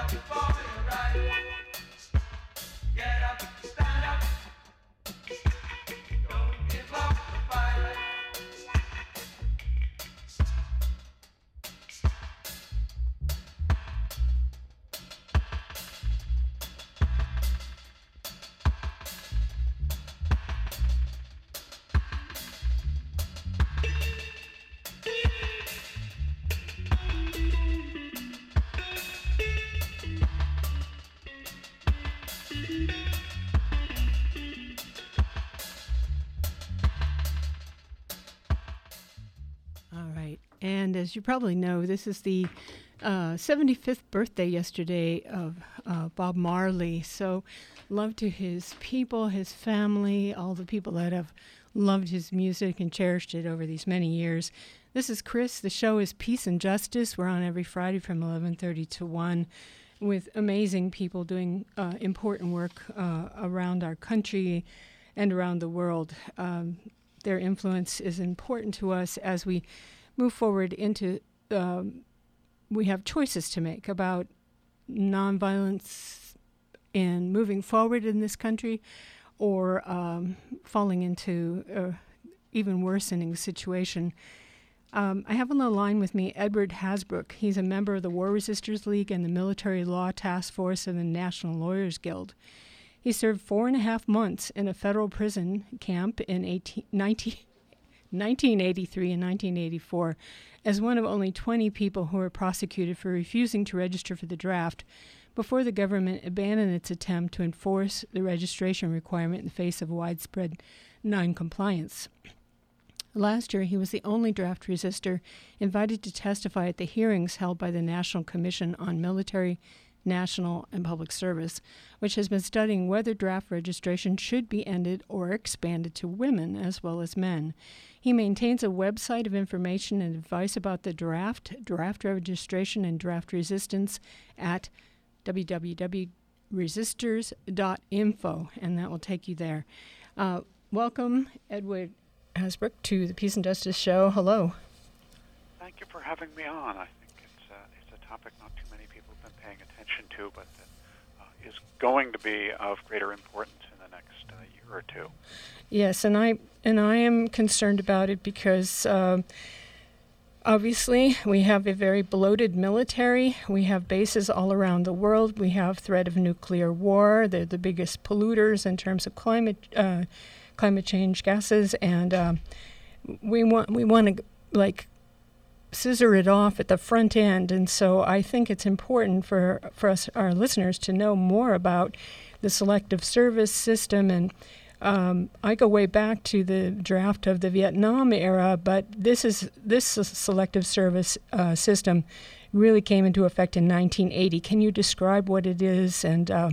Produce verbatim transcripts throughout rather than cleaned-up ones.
And as you probably know, this is the uh, seventy-fifth birthday yesterday of uh, Bob Marley. So love to his people, his family, all the people that have loved his music and cherished it over these many years. This is Chris. The show is Peace and Justice. We're on every Friday from eleven thirty to one with amazing people doing uh, important work uh, around our country and around the world. Um, their influence is important to us as we move forward into, um, we have choices to make about nonviolence and moving forward in this country, or um, falling into an even worsening situation. Um, I have on the line with me Edward Hasbrouck. He's a member of the War Resisters League and the Military Law Task Force of the National Lawyers Guild. He served four and a half months in a federal prison camp in eighteen, nineteen, nineteen eighty-three and nineteen eighty-four as one of only twenty people who were prosecuted for refusing to register for the draft before the government abandoned its attempt to enforce the registration requirement in the face of widespread noncompliance. Last year, he was the only draft resister invited to testify at the hearings held by the National Commission on Military, National, and Public Service, which has been studying whether draft registration should be ended or expanded to women as well as men. He maintains a website of information and advice about the draft, draft registration, and draft resistance at w w w dot resisters dot info, and that will take you there. Uh, welcome, Edward Hasbrouck, to the Peace and Justice Show. Hello. Thank you for having me on. I think it's, uh, it's a topic not too many people have been paying attention to, but that uh, is going to be of greater importance in the next uh, year or two. Yes, and I and I am concerned about it because uh, obviously we have a very bloated military. We have bases all around the world. We have threat of nuclear war. They're the biggest polluters in terms of climate uh, climate change gases, and uh, we want we want to like scissor it off at the front end. And so I think it's important for for us, our listeners, to know more about the selective service system. And Um, I go way back to the draft of the Vietnam era, but this is this selective service uh, system really came into effect in nineteen eighty. Can you describe what it is, and uh,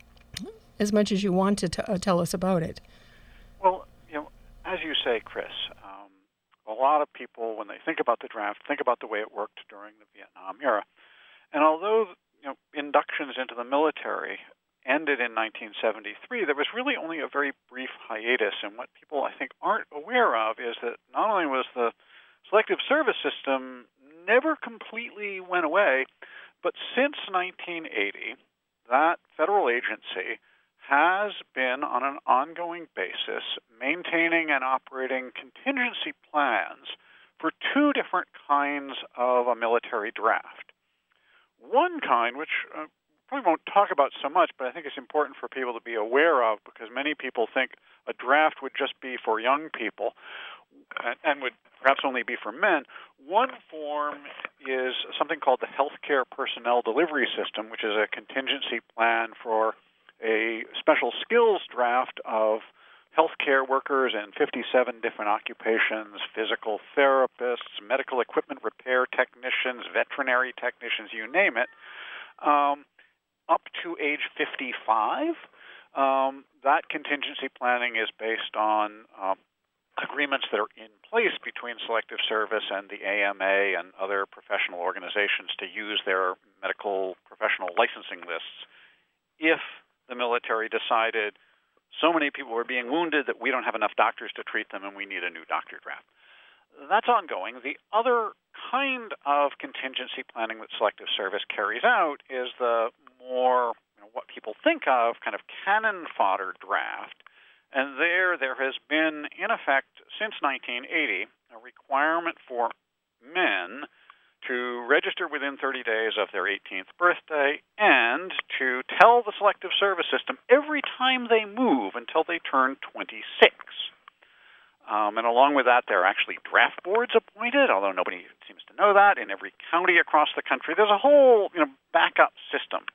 as much as you want to t- uh, tell us about it? Well, you know, as you say, Chris, um, a lot of people, when they think about the draft, think about the way it worked during the Vietnam era. And although, you know, inductions into the military ended in nineteen seventy-three, there was really only a very brief hiatus. And what people, I think, aren't aware of is that not only was the selective service system never completely went away, but since nineteen eighty, that federal agency has been on an ongoing basis maintaining and operating contingency plans for two different kinds of a military draft. One kind, which uh, probably won't talk about so much, but I think it's important for people to be aware of, because many people think a draft would just be for young people and, and would perhaps only be for men. One form is something called the Healthcare Personnel Delivery System, which is a contingency plan for a special skills draft of healthcare workers in fifty-seven different occupations: physical therapists, medical equipment repair technicians, veterinary technicians, you name it. Um, up to age fifty-five, um, that contingency planning is based on um, agreements that are in place between Selective Service and the A M A and other professional organizations to use their medical professional licensing lists. If the military decided so many people were being wounded that we don't have enough doctors to treat them and we need a new doctor draft. That's ongoing. The other kind of contingency planning that Selective Service carries out is the think of kind of cannon fodder draft. And there, there has been, in effect, since nineteen eighty, a requirement for men to register within thirty days of their eighteenth birthday and to tell the Selective Service System every time they move until they turn twenty-six. Um, and along with that, there are actually draft boards appointed, although nobody seems to know that, in every county across the country. There's a whole you know, backup system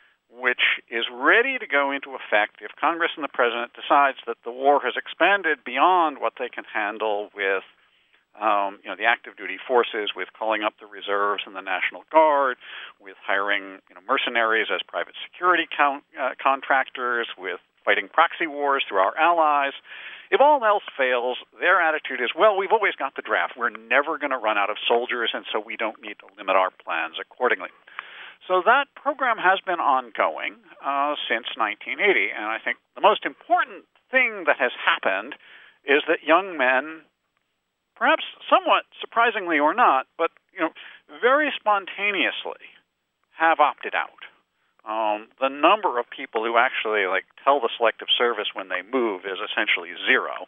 which is ready to go into effect if Congress and the President decides that the war has expanded beyond what they can handle with um, you know, the active duty forces, with calling up the reserves and the National Guard, with hiring you know, mercenaries as private security count, uh, contractors, with fighting proxy wars through our allies. If all else fails, their attitude is, well, we've always got the draft. We're never going to run out of soldiers, and so we don't need to limit our plans accordingly. So that program has been ongoing uh, since nineteen eighty, and I think the most important thing that has happened is that young men, perhaps somewhat surprisingly or not, but you know, very spontaneously have opted out. Um, the number of people who actually like tell the Selective Service when they move is essentially zero.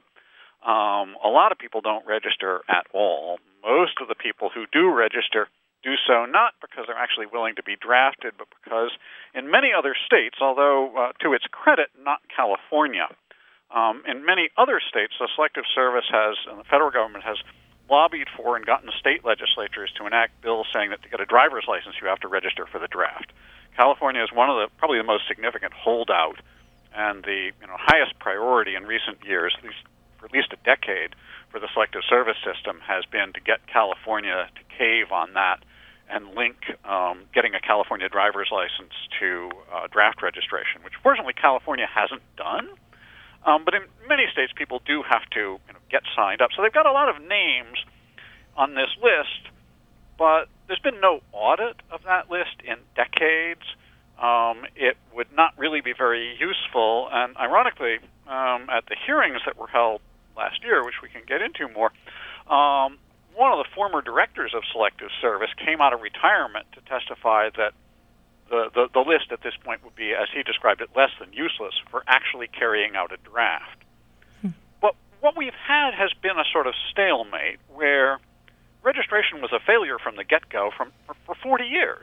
Um, a lot of people don't register at all. Most of the people who do register do so not because they're actually willing to be drafted, but because in many other states, although uh, to its credit, not California, um, in many other states, the Selective Service has, and the federal government has lobbied for and gotten state legislatures to enact bills saying that to get a driver's license, you have to register for the draft. California is one of the, probably the most significant holdout and the you know, highest priority in recent years, at least for at least a decade, for the Selective Service System has been to get California to cave on that and link um, getting a California driver's license to uh, draft registration, which fortunately California hasn't done. Um, but in many states, people do have to you know, get signed up. So they've got a lot of names on this list, but there's been no audit of that list in decades. Um, it would not really be very useful. And ironically, um, at the hearings that were held last year, which we can get into more, um, one of the former directors of Selective Service came out of retirement to testify that the, the, the list at this point would be, as he described it, less than useless for actually carrying out a draft. Hmm. But what we've had has been a sort of stalemate where registration was a failure from the get-go from, for, for forty years.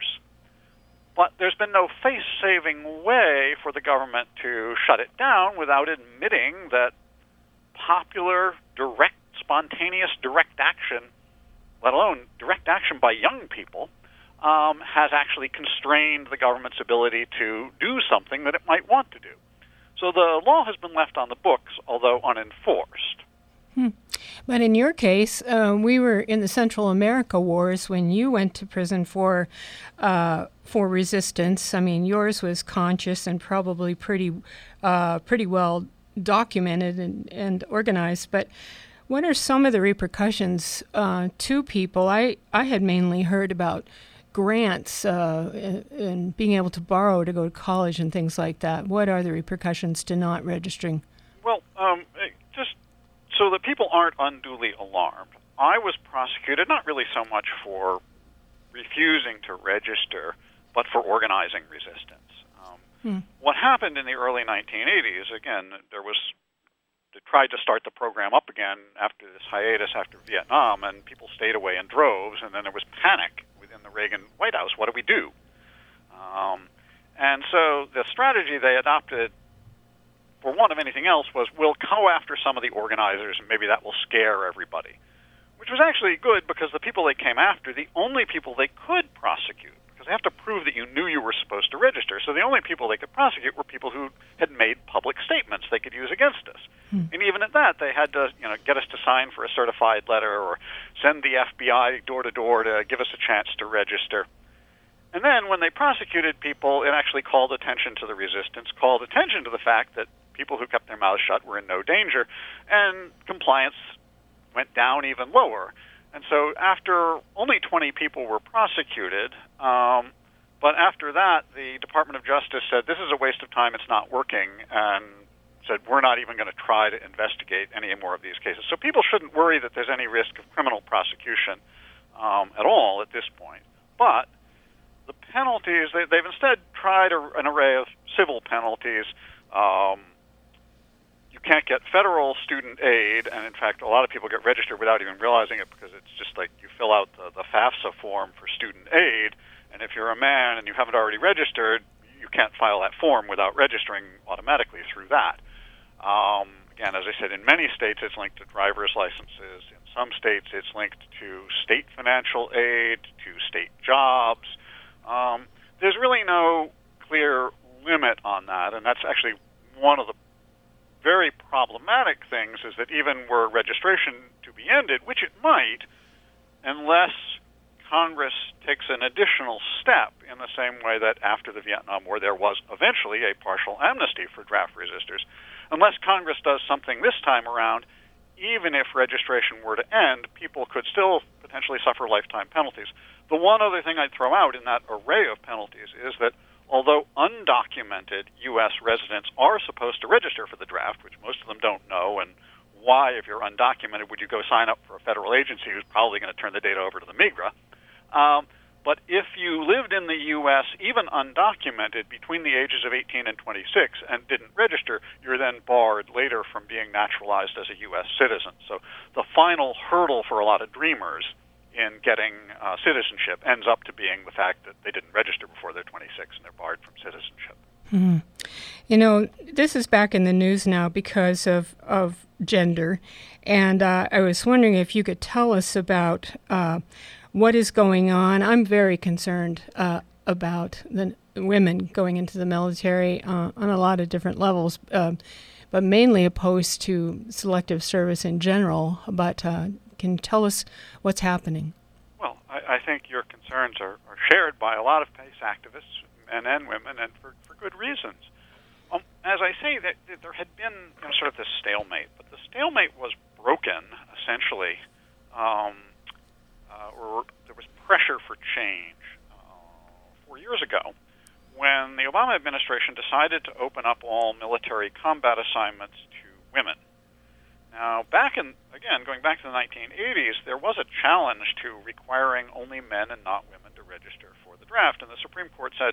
But there's been no face-saving way for the government to shut it down without admitting that popular, direct, spontaneous, direct action, let alone direct action by young people, um, has actually constrained the government's ability to do something that it might want to do. So the law has been left on the books, although unenforced. Hmm. But in your case, uh, we were in the Central America Wars when you went to prison for uh, for resistance. I mean, yours was conscious and probably pretty uh, pretty well documented and, and organized. But what are some of the repercussions uh, to people? I, I had mainly heard about grants uh, and being able to borrow to go to college and things like that. What are the repercussions to not registering? Well, um, just so that people aren't unduly alarmed, I was prosecuted not really so much for refusing to register, but for organizing resistance. Um, hmm. What happened in the early nineteen eighties, again, there was, they tried to start the program up again after this hiatus after Vietnam, and people stayed away in droves, and then there was panic within the Reagan White House. What do we do? Um, and so the strategy they adopted, for want of anything else, was we'll go after some of the organizers, and maybe that will scare everybody, which was actually good because the people they came after, the only people they could prosecute, because they have to prove that you knew you were supposed to register, so the only people they could prosecute were people who had made public statements they could use against us. Hmm. And even at that, they had to you know, get us to sign for a certified letter or send the F B I door-to-door to give us a chance to register. And then when they prosecuted people, it actually called attention to the resistance, called attention to the fact that people who kept their mouths shut were in no danger, and compliance went down even lower. And so after only twenty people were prosecuted, um, but after that, the Department of Justice said, this is a waste of time, it's not working, and said, we're not even going to try to investigate any more of these cases. So people shouldn't worry that there's any risk of criminal prosecution um, at all at this point. But the penalties, they, they've instead tried a, an array of civil penalties. Um, you can't get federal student aid, and in fact, a lot of people get registered without even realizing it because it's just like you fill out the, the FAFSA form for student aid, and if you're a man and you haven't already registered, you can't file that form without registering automatically through that. Um, again, as I said, in many states it's linked to driver's licenses. In some states it's linked to state financial aid, to state jobs. Um, there's really no clear limit on that, and that's actually one of the very problematic things is that even were registration to be ended, which it might, unless Congress takes an additional step in the same way that after the Vietnam War there was eventually a partial amnesty for draft resistors, unless Congress does something this time around, even if registration were to end, people could still potentially suffer lifetime penalties. The one other thing I'd throw out in that array of penalties is that although undocumented U S residents are supposed to register for the draft, which most of them don't know, and why, if you're undocumented, would you go sign up for a federal agency who's probably going to turn the data over to the MIGRA? Um, but if you lived in the U S, even undocumented, between the ages of eighteen and twenty-six and didn't register, you're then barred later from being naturalized as a U S citizen. So the final hurdle for a lot of dreamers in getting uh, citizenship ends up to being the fact that they didn't register before they're twenty-six and they're barred from citizenship. Mm-hmm. You know, this is back in the news now because of, of gender, and uh, I was wondering if you could tell us about uh, what is going on. I'm very concerned uh, about the women going into the military uh, on a lot of different levels, uh, but mainly opposed to selective service in general. But uh, can you tell us what's happening? Well, I, I think your concerns are, are shared by a lot of PACE activists, men and women, and for, for good reasons. Um, as I say, that, that there had been you know, sort of this stalemate, but the stalemate was broken, essentially, um, uh, or there was pressure for change uh, four years ago when the Obama administration decided to open up all military combat assignments to women. Now, back in, again, going back to the nineteen eighties, there was a challenge to requiring only men and not women to register for the draft, and the Supreme Court said,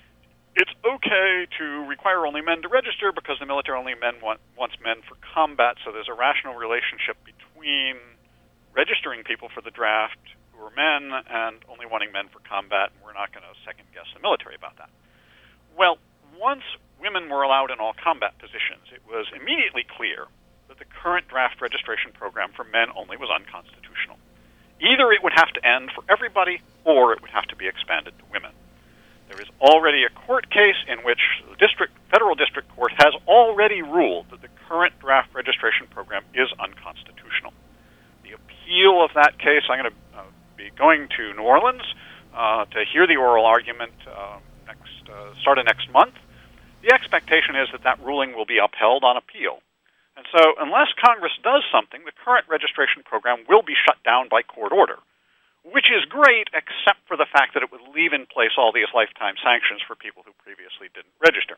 it's okay to require only men to register because the military only men want, wants men for combat, so there's a rational relationship between registering people for the draft who are men and only wanting men for combat, and we're not going to second-guess the military about that. Well, once women were allowed in all combat positions, it was immediately clear that the current draft registration program for men only was unconstitutional. Either it would have to end for everybody, or it would have to be expanded to women. There is already a court case in which the district, federal district court has already ruled that the current draft registration program is unconstitutional. The appeal of that case, I'm going to uh, be going to New Orleans uh, to hear the oral argument uh, next, uh, start of next month. The expectation is that that ruling will be upheld on appeal. And so unless Congress does something, the current registration program will be shut down by court order, which is great except for the fact that it would leave in place all these lifetime sanctions for people who previously didn't register.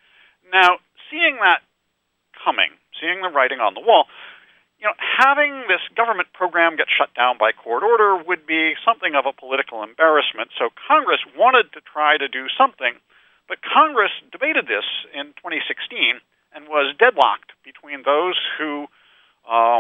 Now, seeing that coming, seeing the writing on the wall, you know, having this government program get shut down by court order would be something of a political embarrassment. So Congress wanted to try to do something, but Congress debated this in twenty sixteen and was deadlocked between those who um,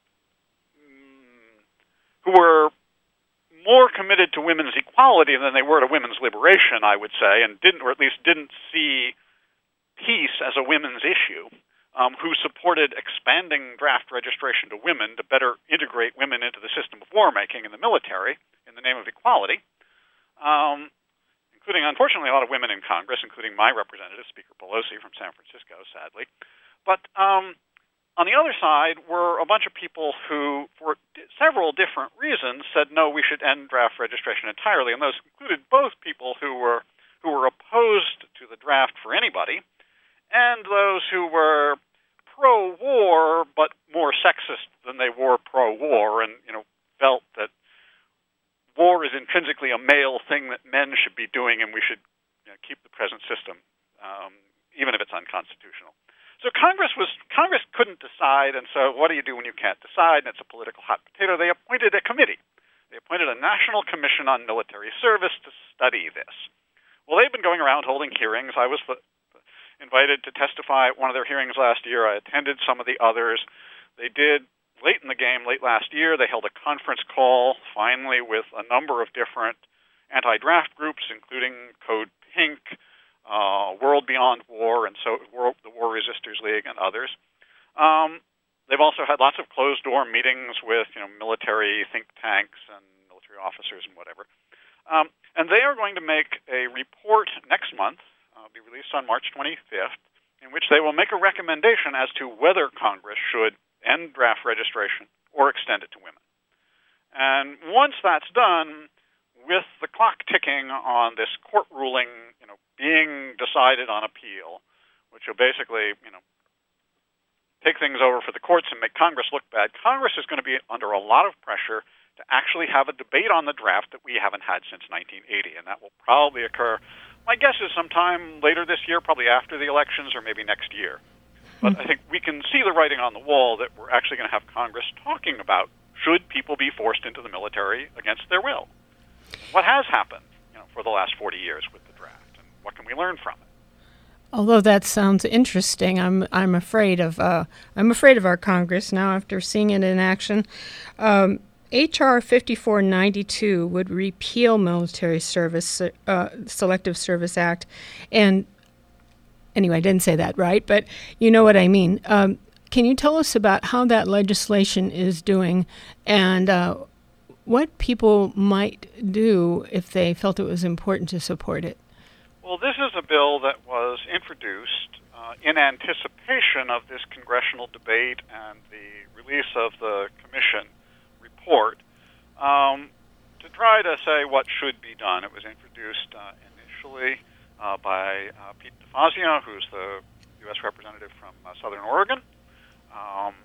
who were more committed to women's equality than they were to women's liberation, I would say, and didn't, or at least didn't see peace as a women's issue, um, who supported expanding draft registration to women to better integrate women into the system of war-making in the military in the name of equality, um, including, unfortunately, a lot of women in Congress, including my representative, Speaker Pelosi from San Francisco, sadly. But um, on the other side were a bunch of people who, for several different reasons, said, no, we should end draft registration entirely, and those included both people who were who were opposed to the draft for anybody, and those who were pro-war but more sexist than they were pro-war, and you know felt that war is intrinsically a male thing that men should be doing, and we should you know, keep the present system, um, even if it's unconstitutional. So Congress was Congress couldn't decide, and so what do you do when you can't decide? And it's a political hot potato. They appointed a committee. They appointed a National Commission on Military Service to study this. Well, they've been going around holding hearings. I was the, invited to testify at one of their hearings last year. I attended some of the others. They did, late in the game, late last year, they held a conference call, finally, with a number of different anti-draft groups, including Code Pink, uh, World Beyond War, and so World, the War Resisters League, and others. Um, they've also had lots of closed-door meetings with, you know, military think tanks and military officers and whatever. Um, and they are going to make a report next month, uh, be released on March twenty-fifth, in which they will make a recommendation as to whether Congress should end draft registration or extend it to women. And once that's done, with the clock ticking on this court ruling, you know, being decided on appeal, which will basically, you know, take things over for the courts and make Congress look bad, Congress is going to be under a lot of pressure to actually have a debate on the draft that we haven't had since nineteen eighty, and that will probably occur, my guess is sometime later this year, probably after the elections or maybe next year. But I think we can see the writing on the wall that we're actually going to have Congress talking about should people be forced into the military against their will. What has happened, you know, for the last forty years with the draft, and what can we learn from it? Although that sounds interesting, I'm I'm afraid of uh, I'm afraid of our Congress now after seeing it in action. Um, H R fifty-four ninety-two would repeal Military Service uh, Selective Service Act, and anyway, I didn't say that right, but you know what I mean. Um, can you tell us about how that legislation is doing, and uh, what people might do if they felt it was important to support it? Well, this is a bill that was introduced uh, in anticipation of this congressional debate and the release of the commission report um, to try to say what should be done. It was introduced uh, initially uh, by uh, Pete DeFazio, who's the U S representative from uh, Southern Oregon. Um,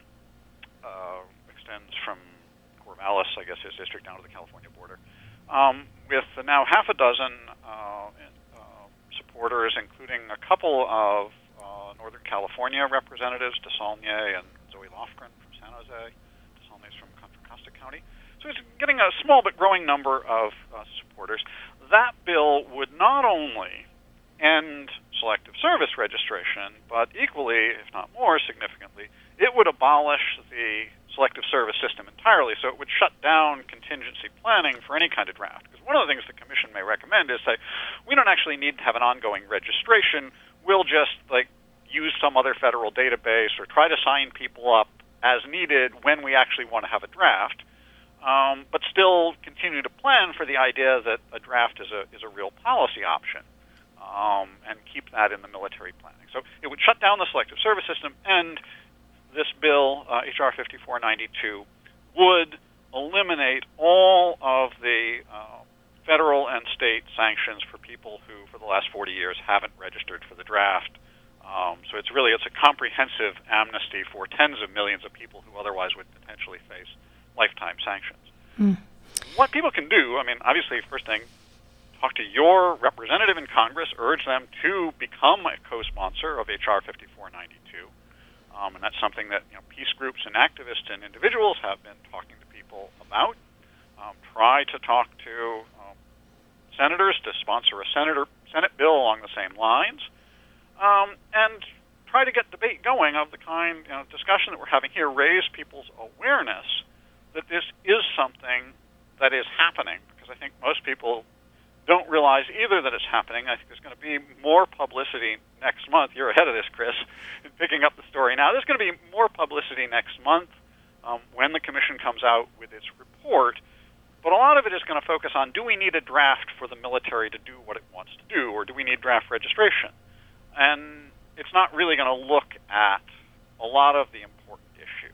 uh, extends from Corvallis, I guess, his district, down to the California border, um, with now half a dozen uh, uh, supporters, including a couple of uh, Northern California representatives, DeSaulnier and Zoe Lofgren from San Jose. DeSaulnier's from Contra Costa County. So it's getting a small but growing number of uh, supporters. That bill would not only end selective service registration, but equally, if not more significantly, it would abolish the selective service system entirely, so it would shut down contingency planning for any kind of draft. Because one of the things the Commission may recommend is say, we don't actually need to have an ongoing registration, we'll just like use some other federal database or try to sign people up as needed when we actually want to have a draft, um, but still continue to plan for the idea that a draft is a, is a real policy option, um, and keep that in the military planning. So it would shut down the selective service system, and this bill, uh, H R fifty-four ninety-two, would eliminate all of the uh, federal and state sanctions for people who, for the last forty years, haven't registered for the draft. Um, so it's really it's a comprehensive amnesty for tens of millions of people who otherwise would potentially face lifetime sanctions. Mm. What people can do, I mean, obviously, first thing, talk to your representative in Congress, urge them to become a co-sponsor of H R fifty-four ninety-two. Um, and that's something that, you know, peace groups and activists and individuals have been talking to people about. Um, try to talk to um, senators to sponsor a senator Senate bill along the same lines, um, and try to get debate going of the kind, you know, discussion that we're having here. Raise people's awareness that this is something that is happening, because I think most people don't realize either that it's happening. I think there's going to be more publicity next month. You're ahead of this, Chris, in picking up the story now. There's going to be more publicity next month um, when the Commission comes out with its report. But a lot of it is going to focus on, do we need a draft for the military to do what it wants to do, or do we need draft registration? And it's not really going to look at a lot of the important issues.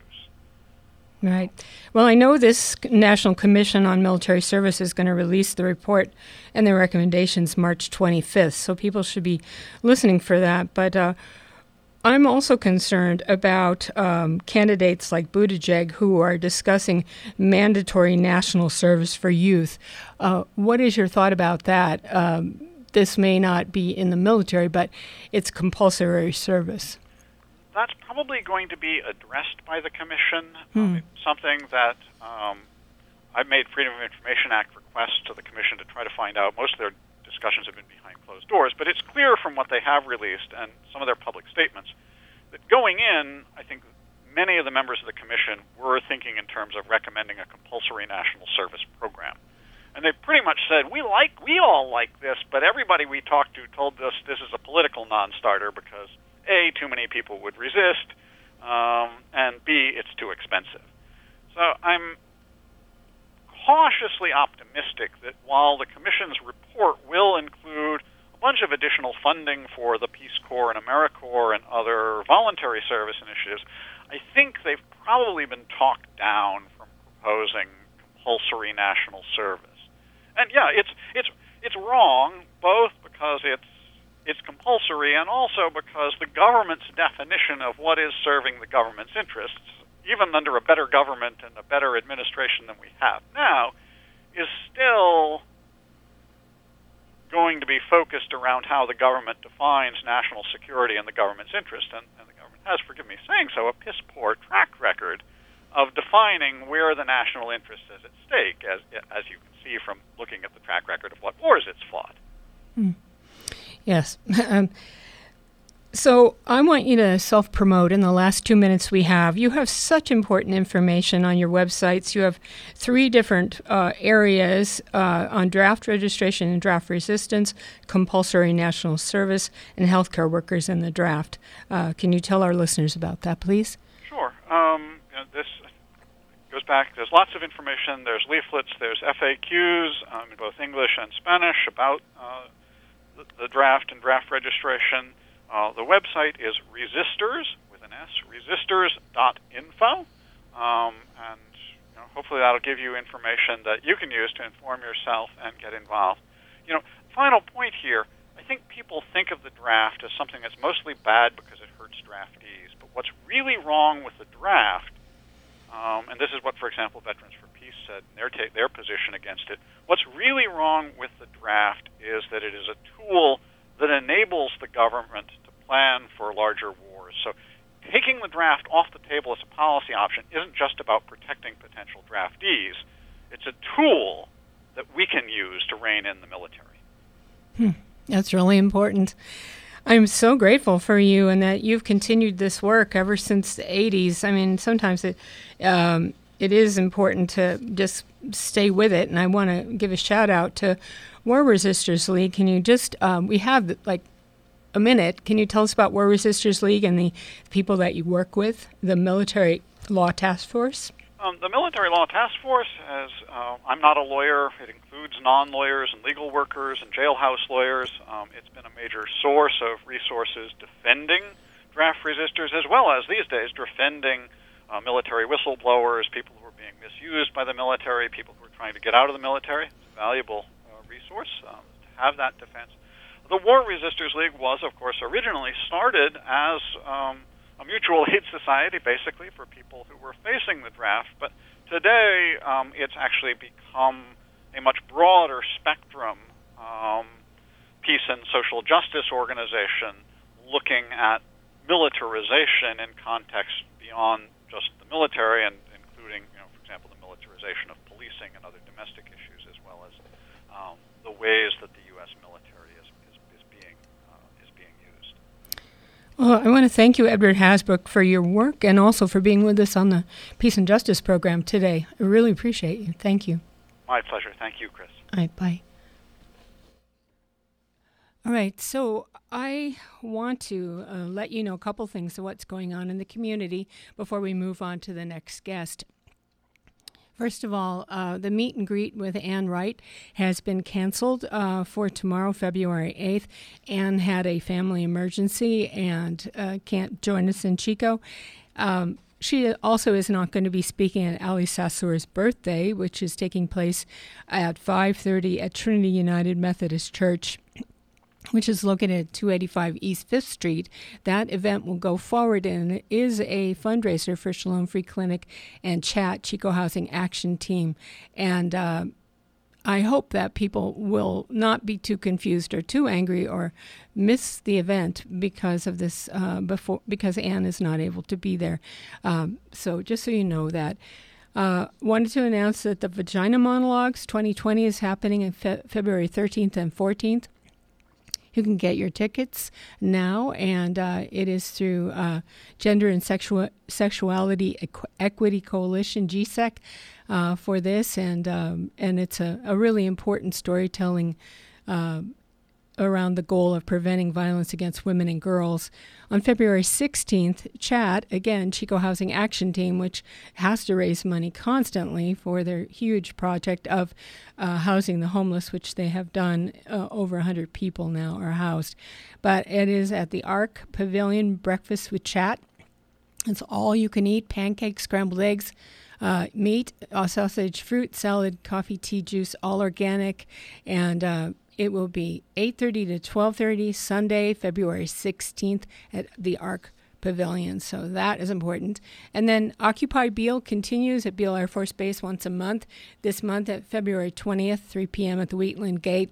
Right. Well, I know this National Commission on Military Service is going to release the report and their recommendations March twenty-fifth, so people should be listening for that. But uh, I'm also concerned about um, candidates like Buttigieg who are discussing mandatory national service for youth. Uh, what is your thought about that? Um, this may not be in the military, but it's compulsory service. That's probably going to be addressed by the Commission. Hmm. Um, it's something that um, I've made Freedom of Information Act requests to the Commission to try to find out. Most of their discussions have been behind closed doors. But it's clear from what they have released and some of their public statements that going in, I think many of the members of the commission were thinking in terms of recommending a compulsory national service program. And they pretty much said, we like, we all like this, but everybody we talked to told us this is a political non-starter because, A, too many people would resist, um, and B, it's too expensive. So I'm cautiously optimistic that while the Commission's report will include a bunch of additional funding for the Peace Corps and AmeriCorps and other voluntary service initiatives, I think they've probably been talked down from proposing compulsory national service. And yeah, it's it's it's wrong, both because it's it's compulsory and also because the government's definition of what is serving the government's interests, even under a better government and a better administration than we have now, is still going to be focused around how the government defines national security and the government's interest. And, and the government has, forgive me saying so, a piss-poor track record of defining where the national interest is at stake, as as you can see from looking at the track record of what wars it's fought. Mm. Yes. um, so I want you to self-promote in the last two minutes we have. You have such important information on your websites. You have three different uh, areas uh, on draft registration and draft resistance, compulsory national service, and healthcare workers in the draft. Uh, can you tell our listeners about that, please? Sure. Um, you know, this goes back, there's lots of information, there's leaflets, there's F A Qs um, in both English and Spanish about uh, the, the draft and draft registration. Uh, the website is resistors, with an S, resistors dot info, um, and you know, hopefully that'll give you information that you can use to inform yourself and get involved. You know, final point here, I think people think of the draft as something that's mostly bad because it hurts draftees, but what's really wrong with the draft, Um, and this is what, for example, Veterans for Peace said in their, ta- their position against it. What's really wrong with the draft is that it is a tool that enables the government to plan for larger wars. So taking the draft off the table as a policy option isn't just about protecting potential draftees. It's a tool that we can use to rein in the military. Hmm. That's really important. I'm so grateful for you and that you've continued this work ever since the eighties. I mean, sometimes it um, it is important to just stay with it, and I want to give a shout out to War Resisters League. Can you just, um, we have like a minute, can you tell us about War Resisters League and the people that you work with, the Military Law Task Force? Um, the Military Law Task Force, has, uh, I'm not a lawyer. It includes non-lawyers and legal workers and jailhouse lawyers. Um, it's been a major source of resources defending draft resistors, as well as these days defending uh, military whistleblowers, people who are being misused by the military, people who are trying to get out of the military. It's a valuable uh, resource um, to have that defense. The War Resisters League was, of course, originally started as um, a mutual aid society, basically, for people who were facing the draft. But today, um, it's actually become a much broader spectrum um, peace and social justice organization looking at militarization in context beyond just the military, and including, you know, for example, the militarization of policing and other domestic issues, as well as um, the ways that the U S military is, is, is being uh, is being used. Well, I want to thank you, Edward Hasbrouck, for your work and also for being with us on the Peace and Justice program today. I really appreciate you. Thank you. My pleasure. Thank you, Chris. All right, bye. All right, so I want to uh, let you know a couple things of what's going on in the community before we move on to the next guest. First of all, uh, the meet and greet with Ann Wright has been canceled uh, for tomorrow, February eighth. Ann had a family emergency and uh, can't join us in Chico. Um, she also is not going to be speaking at Ali Sassour's birthday, which is taking place at five thirty at Trinity United Methodist Church, which is located at two eighty-five East Fifth Street. That event will go forward, and it is a fundraiser for Shalom Free Clinic and Chat, Chico Housing Action Team. And uh, I hope that people will not be too confused or too angry or miss the event because of this, uh, before because Ann is not able to be there. Um, so just so you know that. Uh, wanted to announce that the Vagina Monologues twenty twenty is happening on fe- February thirteenth and fourteenth. You can get your tickets now, and uh, it is through uh, Gender and Sexual Sexuality Equ- Equity Coalition, G S E C, uh, for this, and um, and it's a, a really important storytelling uh, around the goal of preventing violence against women and girls. On February sixteenth, CHAT, again, Chico Housing Action Team, which has to raise money constantly for their huge project of uh, housing the homeless, which they have done. Uh, over one hundred people now are housed. But it is at the Arc Pavilion, Breakfast with Chat. It's all you can eat, pancakes, scrambled eggs, uh, meat, uh, sausage, fruit, salad, coffee, tea, juice, all organic, and uh, it will be eight thirty to twelve thirty, Sunday, February sixteenth at the Arc Pavilion. So that is important. And then Occupy Beale continues at Beale Air Force Base once a month. This month at February twentieth, three p.m. at the Wheatland Gate.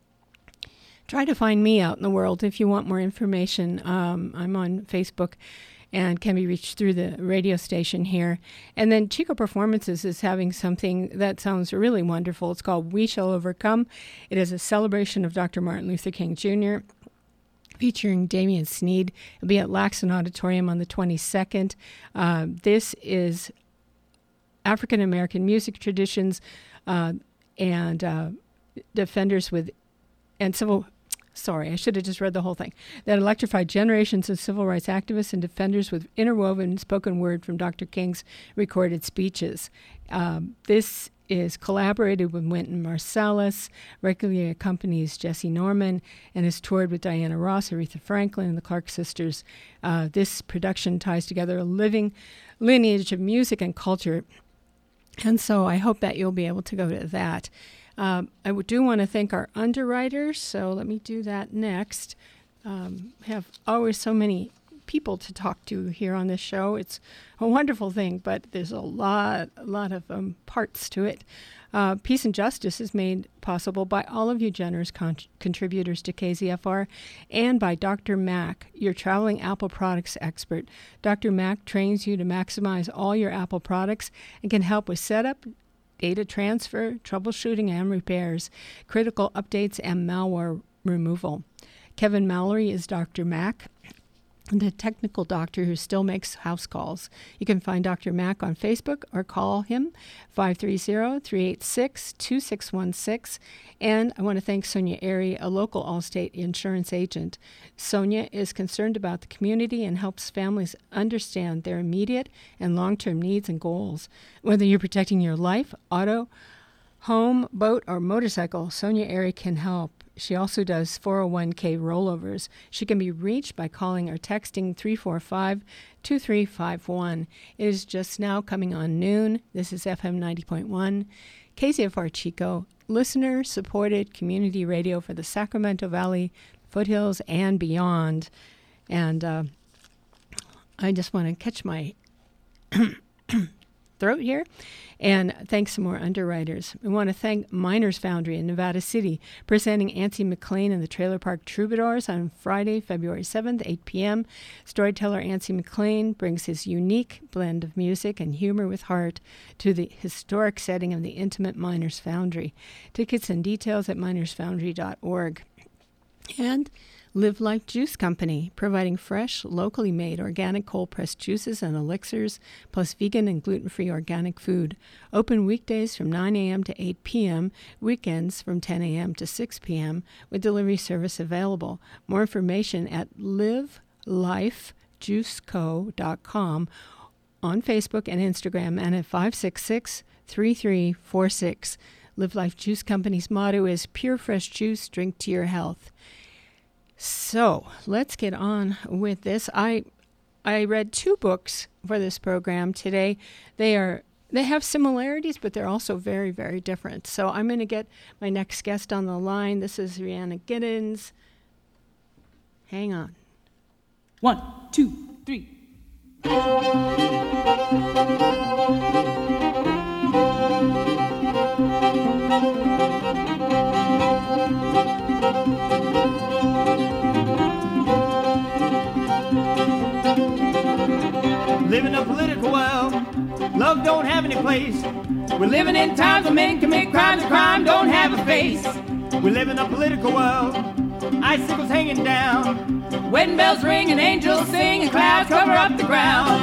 Try to find me out in the world if you want more information. Um, I'm on Facebook and can be reached through the radio station here. And then Chico Performances is having something that sounds really wonderful. It's called We Shall Overcome. It is a celebration of Doctor Martin Luther King Junior, featuring Damian Sneed. It'll be at Laxon Auditorium on the twenty-second. Uh, this is African American music traditions uh, and uh, defenders with and civil Sorry, I should have just read the whole thing. That electrified generations of civil rights activists and defenders with interwoven spoken word from Doctor King's recorded speeches. Um, this is collaborated with Wynton Marsalis, regularly accompanies Jesse Norman, and has toured with Diana Ross, Aretha Franklin, and the Clark sisters. Uh, this production ties together a living lineage of music and culture, and so I hope that you'll be able to go to that. Um, I do want to thank our underwriters, so let me do that next. Um, we have always so many people to talk to here on this show. It's a wonderful thing, but there's a lot, a lot of um, parts to it. Uh, Peace and Justice is made possible by all of you generous con- contributors to K Z F R and by Doctor Mac, your traveling Apple products expert. Doctor Mac trains you to maximize all your Apple products and can help with setup, data transfer, troubleshooting and repairs, critical updates, and malware removal. Kevin Mallory is Doctor Mac, the technical doctor who still makes house calls. You can find Doctor Mac on Facebook or call him five three zero, three eight six, two six one six. And I want to thank Sonia Airy, a local Allstate insurance agent. Sonia is concerned about the community and helps families understand their immediate and long-term needs and goals. Whether you're protecting your life, auto, home, boat, or motorcycle, Sonia Airy can help. She also does four oh one k rollovers. She can be reached by calling or texting three four five, two three five one. It is just now coming on noon. This is F M ninety point one, K Z F R Chico, listener-supported community radio for the Sacramento Valley, foothills, and beyond. And uh, I just want to catch my throat here and thank some more underwriters. We want to thank Miners Foundry in Nevada City, presenting Antsy McLean and the Trailer Park Troubadours on Friday, February seventh, eight p.m. Storyteller Antsy McLean brings his unique blend of music and humor with heart to the historic setting of the intimate Miners Foundry. Tickets and details at miners foundry dot org. And Live Life Juice Company, providing fresh, locally made organic cold-pressed juices and elixirs, plus vegan and gluten-free organic food. Open weekdays from nine a.m. to eight p.m., weekends from ten a.m. to six p.m., with delivery service available. More information at live life juice co dot com on Facebook and Instagram, and at five six six, three three four six. Live Life Juice Company's motto is pure fresh juice, drink to your health. So let's get on with this. I I read two books for this program today. They are they have similarities, but they're also very, very different. So I'm going to get my next guest on the line. This is Rhianna Giddens. Hang on. One, two, three. Living a political world, love don't have any place. We're living in times when men commit crimes and crime don't have a face. We live in a political world, icicles hanging down, wedding bells ring and angels sing and clouds cover up the ground.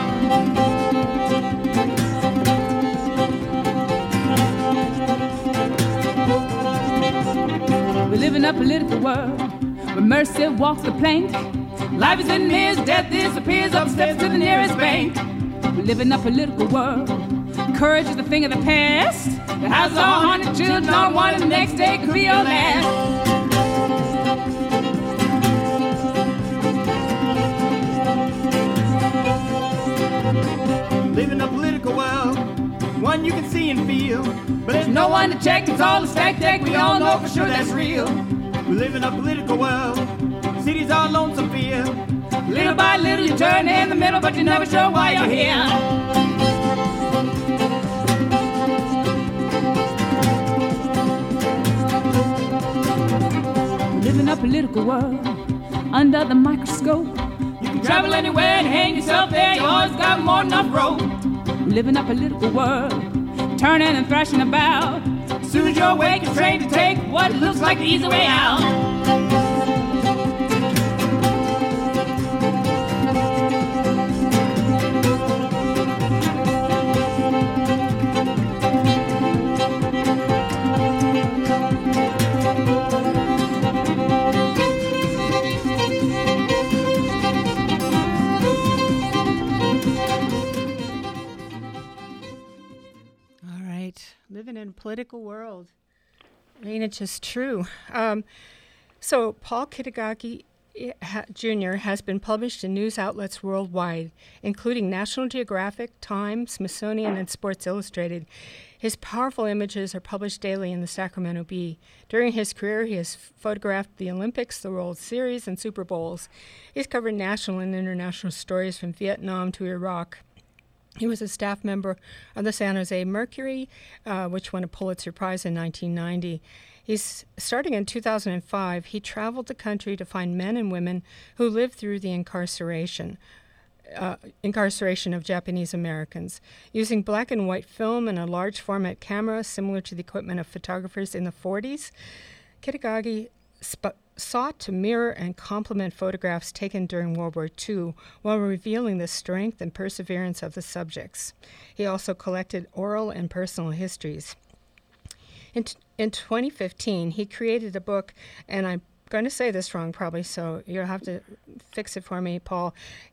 We live in a political world where mercy walks the plank. Life is in mirrors, death disappears up steps to the nearest bank. We live in a political world. Courage is the thing of the past. The houses all haunted, children all wanted, the next day could be your last. Live in a political world, one you can see and feel, but there's no one to check, it's all a stack deck, we all know for sure that's real. We live in a political world, cities are lonesome fear. Little by little you turn in the middle, but you're never sure why you're here. We live in a political world, under the microscope. You can travel anywhere and hang yourself there, you always got more than enough rope. We live in a political world, turning and thrashing about. As soon as you're awake, you're trained to take what looks like the easy way out. Living in a political world. Ain't it just true? Um, so Paul Kitagaki Junior has been published in news outlets worldwide, including National Geographic, Time, Smithsonian, and Sports Illustrated. His powerful images are published daily in the Sacramento Bee. During his career, he has photographed the Olympics, the World Series, and Super Bowls. He's covered national and international stories from Vietnam to Iraq. He was a staff member of the San Jose Mercury, uh, which won a Pulitzer Prize in nineteen ninety. He's starting in two thousand five. He traveled the country to find men and women who lived through the incarceration, uh, incarceration of Japanese Americans. Using black and white film and a large format camera similar to the equipment of photographers in the forties, Kitagaki sp- sought to mirror and complement photographs taken during World War Two while revealing the strength and perseverance of the subjects. He also collected oral and personal histories. In, t- in twenty fifteen, he created a book, and I'm going to say this wrong probably, so you'll have to fix it for me, Paul.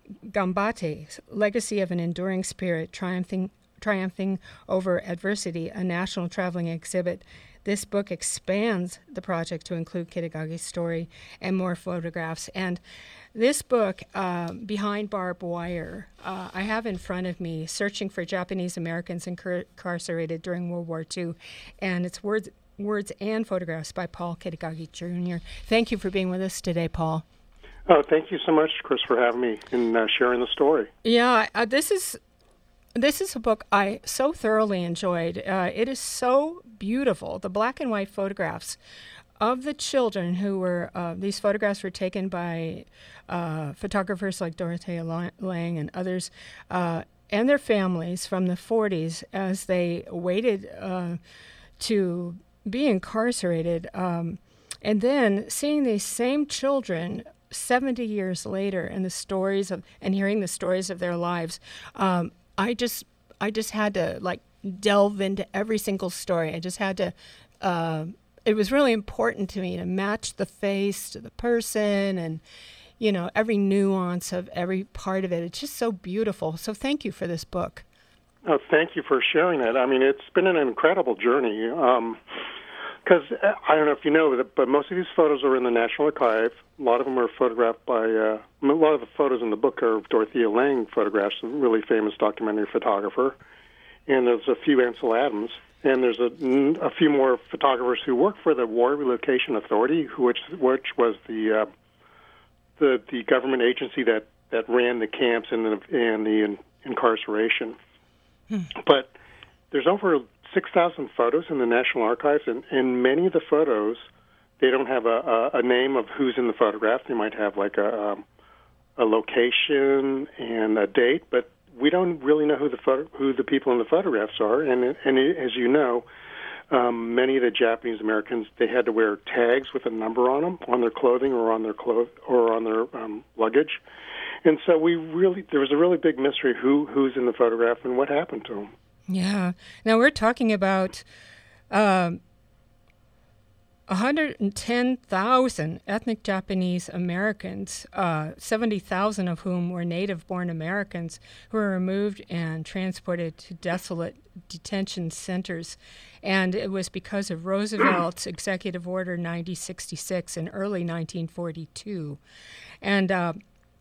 Gambate, Legacy of an Enduring Spirit, Triumphing, triumphing over Adversity, a national traveling exhibit. This book expands the project to include Kitagaki's story and more photographs. And this book, uh, Behind Barbed Wire, uh, I have in front of me, Searching for Japanese Americans Incarcerated During World War Two. And it's words, words and photographs by Paul Kitagaki Junior Thank you for being with us today, Paul. Oh, thank you so much, Chris, for having me and uh, sharing the story. Yeah, uh, this is... This is a book I so thoroughly enjoyed. Uh, it is so beautiful. The black and white photographs of the children who were, uh, these photographs were taken by uh, photographers like Dorothea Lange and others, uh, and their families from the forties as they waited uh, to be incarcerated. Um, and then seeing these same children seventy years later and the stories of, and hearing the stories of their lives, um, I just I just had to like delve into every single story. I just had to, uh, it was really important to me to match the face to the person and, you know, every nuance of every part of it. It's just so beautiful. So thank you for this book. Oh, thank you for sharing that. I mean, it's been an incredible journey. Um, Because, I don't know if you know, but most of these photos are in the National Archive. A lot of them are photographed by, uh, a lot of the photos in the book are Dorothea Lange photographs, a really famous documentary photographer. And there's a few Ansel Adams. And there's a, a few more photographers who work for the War Relocation Authority, which which was the uh, the the government agency that, that ran the camps and the, and the in, incarceration. Hmm. But there's over six thousand photos in the National Archives, and in many of the photos, they don't have a, a, a name of who's in the photograph. They might have like a, um, a location and a date, but we don't really know who the photo, who the people in the photographs are. And and as you know, Um, many of the Japanese Americans, they had to wear tags with a number on them, on their clothing or on their cloth or on their um, luggage. And so we really, there was a really big mystery who who's in the photograph and what happened to them. Yeah. Now we're talking about um, one hundred ten thousand ethnic Japanese Americans, uh, seventy thousand of whom were native-born Americans, who were removed and transported to desolate detention centers. And it was because of Roosevelt's Executive Order ninety sixty-six in early nineteen forty-two. And uh,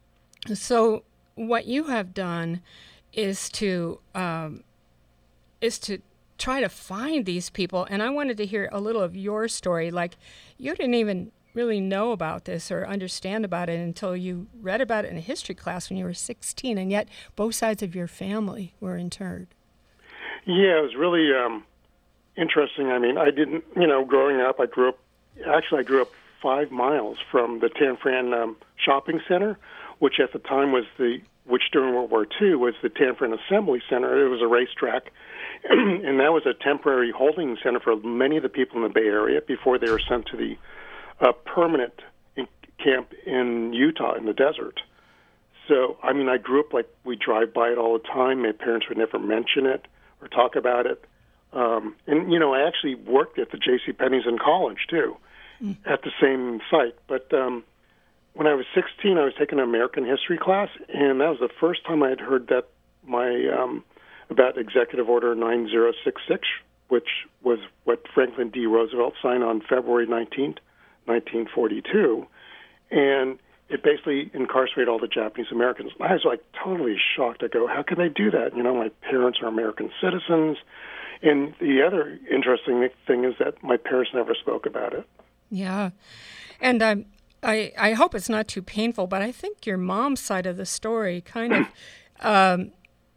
so what you have done is to um, is to try to find these people. And I wanted to hear a little of your story. Like, you didn't even really know about this or understand about it until you read about it in a history class when you were sixteen, and yet both sides of your family were interred. Yeah, it was really um, interesting. I mean, I didn't, you know, growing up, I grew up, actually I grew up five miles from the Tan Fran um, shopping center, which at the time was the, which during World War Two was the Tan Fran Assembly Center. It was a racetrack, and that was a temporary holding center for many of the people in the Bay Area before they were sent to the uh, permanent in, camp in Utah in the desert. So, I mean, I grew up like we drive by it all the time. My parents would never mention it or talk about it. Um, and, you know, I actually worked at the JCPenney's in college, too, mm. at the same site. But um, when I was sixteen, I was taking an American history class, and that was the first time I had heard that my um, about Executive Order nine zero six six, which was what Franklin D. Roosevelt signed on February nineteenth, nineteen forty-two. And it basically incarcerated all the Japanese Americans. I was like totally shocked. I go, how can they do that? You know, my parents are American citizens. And the other interesting thing is that my parents never spoke about it. Yeah. And um, I, I hope it's not too painful, but I think your mom's side of the story kind of um,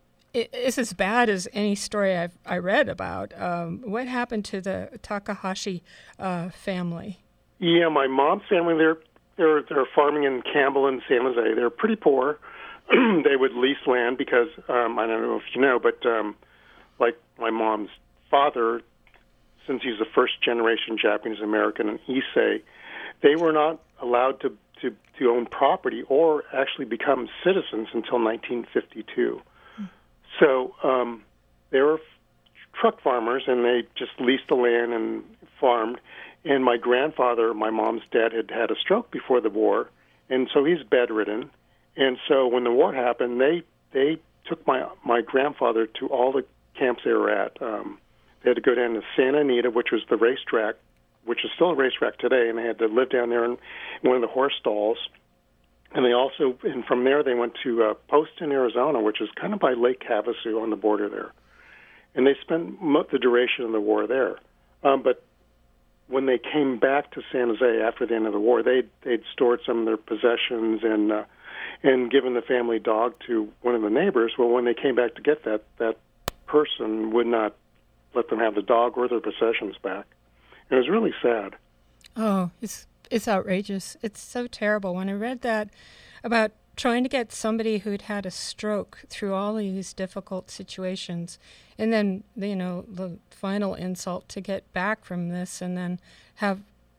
is as bad as any story I've I read about. Um, what happened to the Takahashi uh, family? Yeah, my mom's family, they're They're they're farming in Campbell and San Jose. They're pretty poor. They would lease land because um, I don't know if you know, but um, like my mom's father, since he's a first generation Japanese American in Issei, they were not allowed to, to, to own property or actually become citizens until nineteen fifty-two. Mm. So um, they were truck farmers, and they just leased the land and farmed. And my grandfather, my mom's dad, had had a stroke before the war, and so he's bedridden. And so when the war happened, they they took my my grandfather to all the camps they were at. Um, they had to go down to Santa Anita, which was the racetrack, which is still a racetrack today, and they had to live down there in one of the horse stalls. And they also, and from there, they went to uh, Poston, Arizona, which is kind of by Lake Havasu on the border there. And they spent mo- the duration of the war there. Um, but when they came back to San Jose after the end of the war, they'd, they'd stored some of their possessions and uh, and given the family dog to one of the neighbors. Well, when they came back to get that, that person would not let them have the dog or their possessions back. It was really sad. Oh, it's it's outrageous. It's so terrible. When I read that about trying to get somebody who'd had a stroke through all of these difficult situations, and then, you know, the final insult to get back from this and then have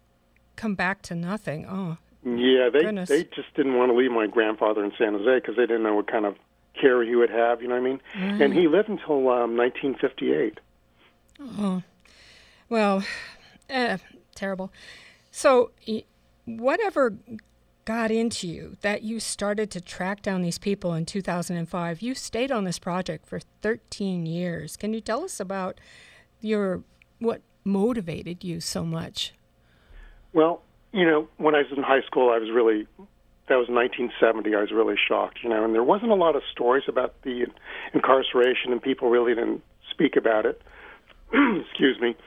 come back to nothing. Oh, yeah, they goodness. they just didn't want to leave my grandfather in San Jose because they didn't know what kind of care he would have, you know what I mean? Mm. And he lived until um, nineteen fifty-eight. Oh, well, eh, terrible. So whatever got into you that you started to track down these people in two thousand five, you stayed on this project for thirteen years. Can you tell us about your what motivated you so much? Well, you know, when I was in high school, I was really, that was nineteen seventy, I was really shocked, you know, and there wasn't a lot of stories about the incarceration, and people really didn't speak about it. Excuse me.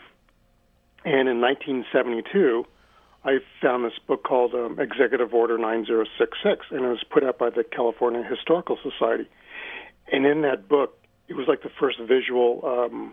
And in nineteen seventy-two, I found this book called um, Executive Order nine zero six six, and it was put out by the California Historical Society. And in that book, it was like the first visual, um,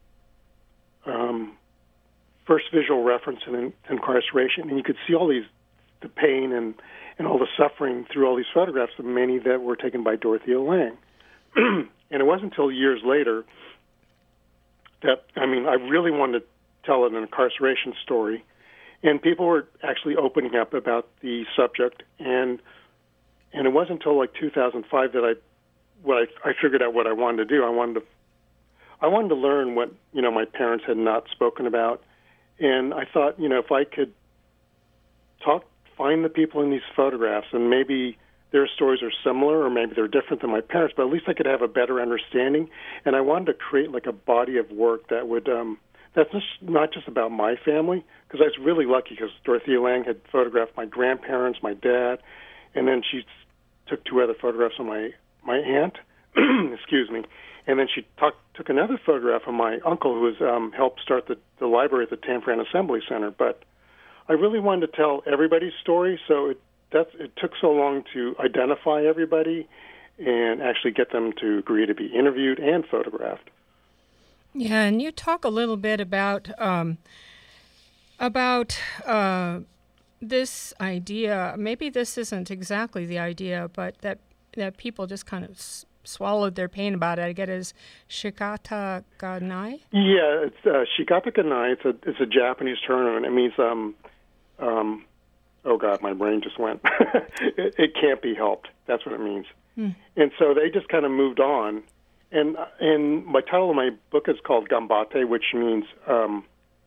um, first visual reference in, in incarceration, and you could see all these, the pain and, and all the suffering through all these photographs of many that were taken by Dorothea Lange. And it wasn't until years later that, I mean, I really wanted tell an incarceration story. And people were actually opening up about the subject, and and it wasn't until like two thousand five that I, what I, I figured out what I wanted to do. I wanted to, I wanted to learn what you know my parents had not spoken about, and I thought you know if I could talk, find the people in these photographs, and maybe their stories are similar, or maybe they're different than my parents, but at least I could have a better understanding. And I wanted to create like a body of work that would. Um, That's just not just about my family, because I was really lucky because Dorothea Lange had photographed my grandparents, my dad, and then she took two other photographs of my, my aunt, excuse me, and then she talk, took another photograph of my uncle who has um, helped start the, the library at the Tanforan Assembly Center. But I really wanted to tell everybody's story, so it, that's, it took so long to identify everybody and actually get them to agree to be interviewed and photographed. Yeah, and you talk a little bit about um, about uh, this idea. Maybe this isn't exactly the idea, but that that people just kind of s- swallowed their pain about it. I get it as shikata ganai. Yeah, it's uh, shikata ganai. It's a it's a Japanese term, and it means um um oh god, my brain just went. it, it can't be helped. That's what it means. Hmm. And so they just kind of moved on. And and my title of my book is called Gambate, which means um,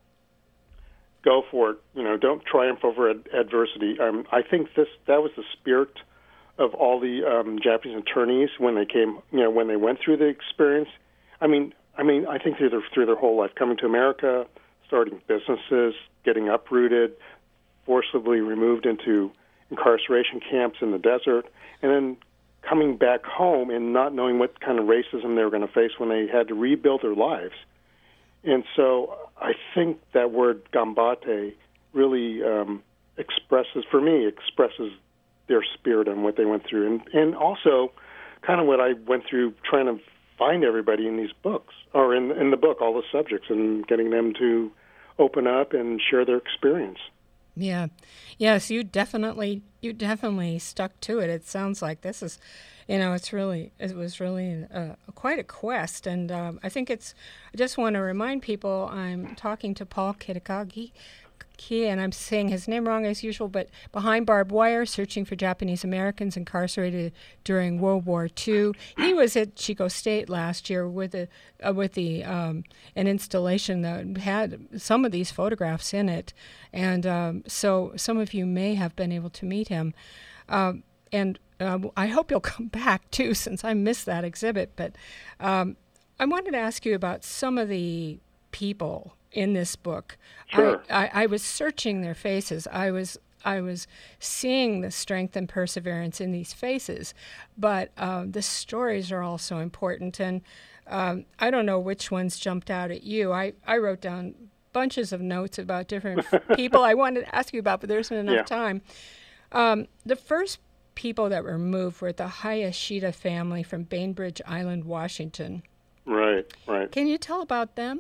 go for it. You know, don't triumph over ad- adversity. Um, I think this that was the spirit of all the um, Japanese attorneys when they came. You know, when they went through the experience. I mean, I mean, I think through their through their whole life, coming to America, starting businesses, getting uprooted, forcibly removed into incarceration camps in the desert, and then coming back home and not knowing what kind of racism they were going to face when they had to rebuild their lives. And so I think that word gambate really um, expresses, for me, expresses their spirit and what they went through. And, and also kind of what I went through trying to find everybody in these books, or in, in the book, all the subjects, and getting them to open up and share their experience. Yeah. Yes, you definitely you definitely stuck to it. It sounds like this is, you know, it's really, it was really uh, quite a quest. And um, I think it's, I just want to remind people I'm talking to Paul Kitakagi, and I'm saying his name wrong as usual, but Behind Barbed Wire, Searching for Japanese Americans Incarcerated During World War Two. He was at Chico State last year with a uh, with the um, an installation that had some of these photographs in it, and um, so some of you may have been able to meet him. Um, and uh, I hope you'll come back too, since I missed that exhibit. But um, I wanted to ask you about some of the people in this book. Sure. I, I, I was searching their faces. I was I was seeing the strength and perseverance in these faces, but uh, the stories are also important. And um, I don't know which ones jumped out at you. I, I wrote down bunches of notes about different people I wanted to ask you about, but there isn't enough yeah. time. Um, the first people that were moved were the Hayashida family from Bainbridge Island, Washington. Right, right. Can you tell about them?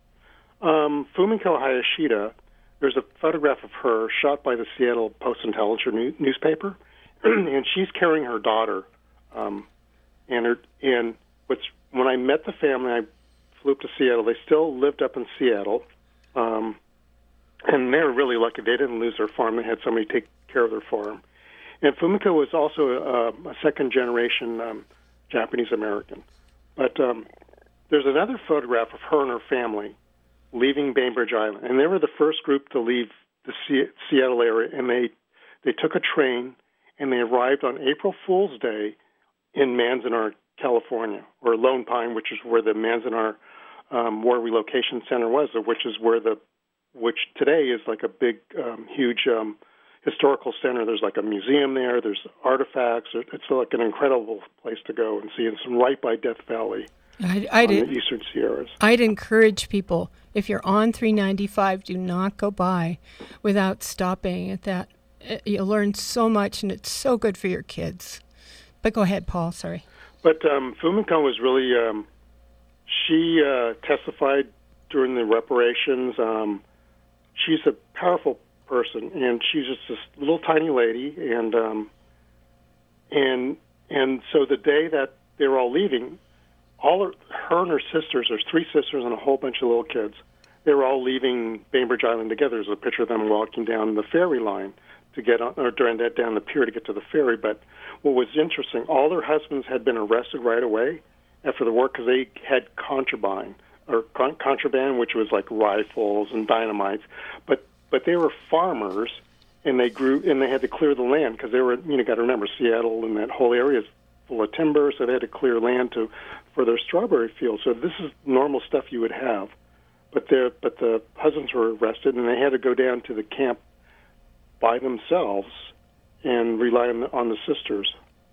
Um, Fumiko Hayashida, there's a photograph of her shot by the Seattle Post-Intelligencer new- newspaper, and she's carrying her daughter. Um, and her, and what's, when I met the family, I flew up to Seattle. They still lived up in Seattle, um, and they were really lucky. They didn't lose their farm. They had somebody take care of their farm. And Fumiko was also a, a second-generation um, Japanese-American. But um, there's another photograph of her and her family leaving Bainbridge Island, and they were the first group to leave the C- Seattle area, and they they took a train, and they arrived on April Fool's Day in Manzanar, California, or Lone Pine, which is where the Manzanar um, War Relocation Center was, which is where the which today is like a big, um, huge um, historical center. There's like a museum there. There's artifacts. It's like an incredible place to go and see. It's right by Death Valley. I'd, I'd, on the Eastern Sierras. I'd encourage people, if you're on three ninety-five, do not go by without stopping at that. You'll learn so much, and it's so good for your kids. But go ahead, Paul, sorry. But um, Fumiko was really, um, she uh, testified during the reparations. Um, she's a powerful person, and she's just this little tiny lady. And um, and and so the day that they were all leaving, all her, her and her sisters, there's three sisters and a whole bunch of little kids, they were all leaving Bainbridge Island together. There's a picture of them walking down the ferry line to get on, or during that down the pier to get to the ferry. But what was interesting, all their husbands had been arrested right away after the war because they had contraband, or con- contraband, which was like rifles and dynamites. But but they were farmers, and they grew, and they had to clear the land because they were, you know, got to remember, Seattle and that whole area is full of timber, so they had to clear land to for their strawberry fields. So this is normal stuff you would have. But the but the husbands were arrested, and they had to go down to the camp by themselves and rely on the, on the sisters.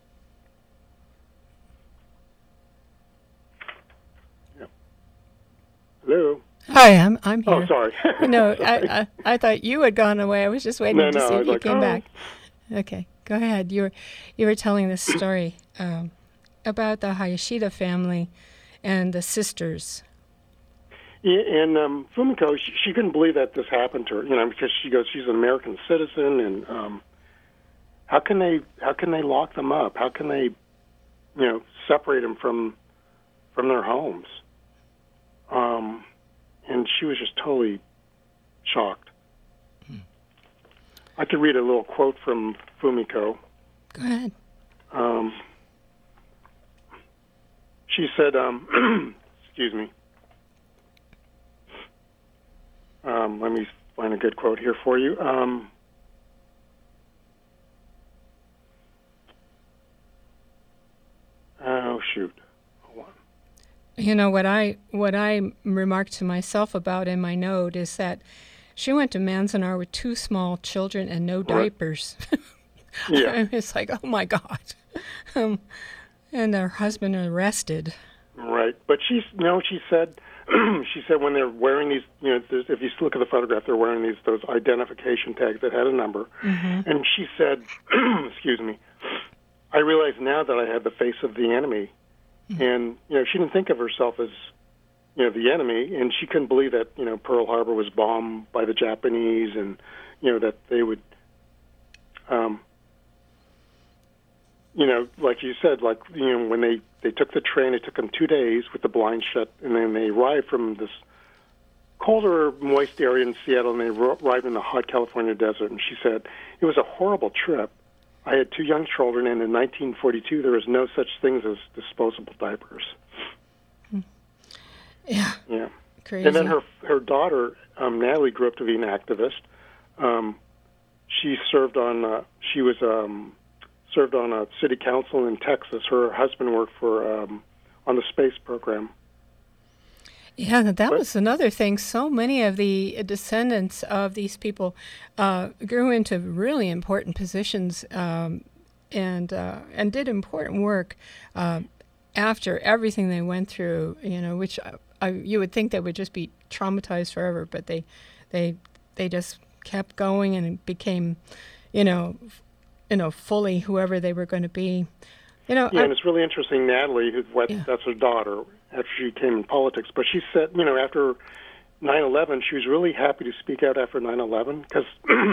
Yeah. Hello. Hi, I'm I'm here. Oh, sorry. No, I, I I thought you had gone away. I was just waiting no, to no, see if you like, came oh. back. Okay, go ahead. You were you were telling this story um, about the Hayashida family and the sisters. Yeah, and um, Fumiko, she, she couldn't believe that this happened to her. You know, because she goes, she's an American citizen, and um, how can they how can they lock them up? How can they, you know, separate them from from their homes? Um, and she was just totally shocked. Hmm. I could read a little quote from Fumiko. Go ahead. Um, she said, um, excuse me. Um, let me find a good quote here for you. Um, oh, shoot. Hold on. You know, what I what I remarked to myself about in my note is that she went to Manzanar with two small children and no diapers. Yeah. It's like, oh, my God. Um, and her husband arrested. Right. But she's, no, she said... she said when they're wearing these, you know, if you look at the photograph, they're wearing these those identification tags that had a number. Mm-hmm. And she said, excuse me, I realize now that I had the face of the enemy. Mm-hmm. And, you know, she didn't think of herself as, you know, the enemy. And she couldn't believe that, you know, Pearl Harbor was bombed by the Japanese and, you know, that they would, um, you know, like you said, like, you know, when they, they took the train, it took them two days with the blinds shut, and then they arrived from this colder, moist area in Seattle, and they arrived in the hot California desert. And she said, it was a horrible trip. I had two young children, and in nineteen forty-two, there was no such things as disposable diapers. Yeah. Yeah. Crazy. And then her her daughter, um, Natalie, grew up to be an activist. Um, she served on, uh, she was... Um, served on a city council in Texas. Her husband worked for um, on the space program. Yeah, that was another thing. So many of the descendants of these people uh, grew into really important positions um, and uh, and did important work uh, after everything they went through. You know, which I, I, you would think they would just be traumatized forever, but they they they just kept going and became, you know. you know, fully whoever they were going to be. You know, yeah, I, and it's really interesting, Natalie, who, what, yeah. that's her daughter, after she came in politics, but she said, you know, after nine eleven, she was really happy to speak out after nine eleven, because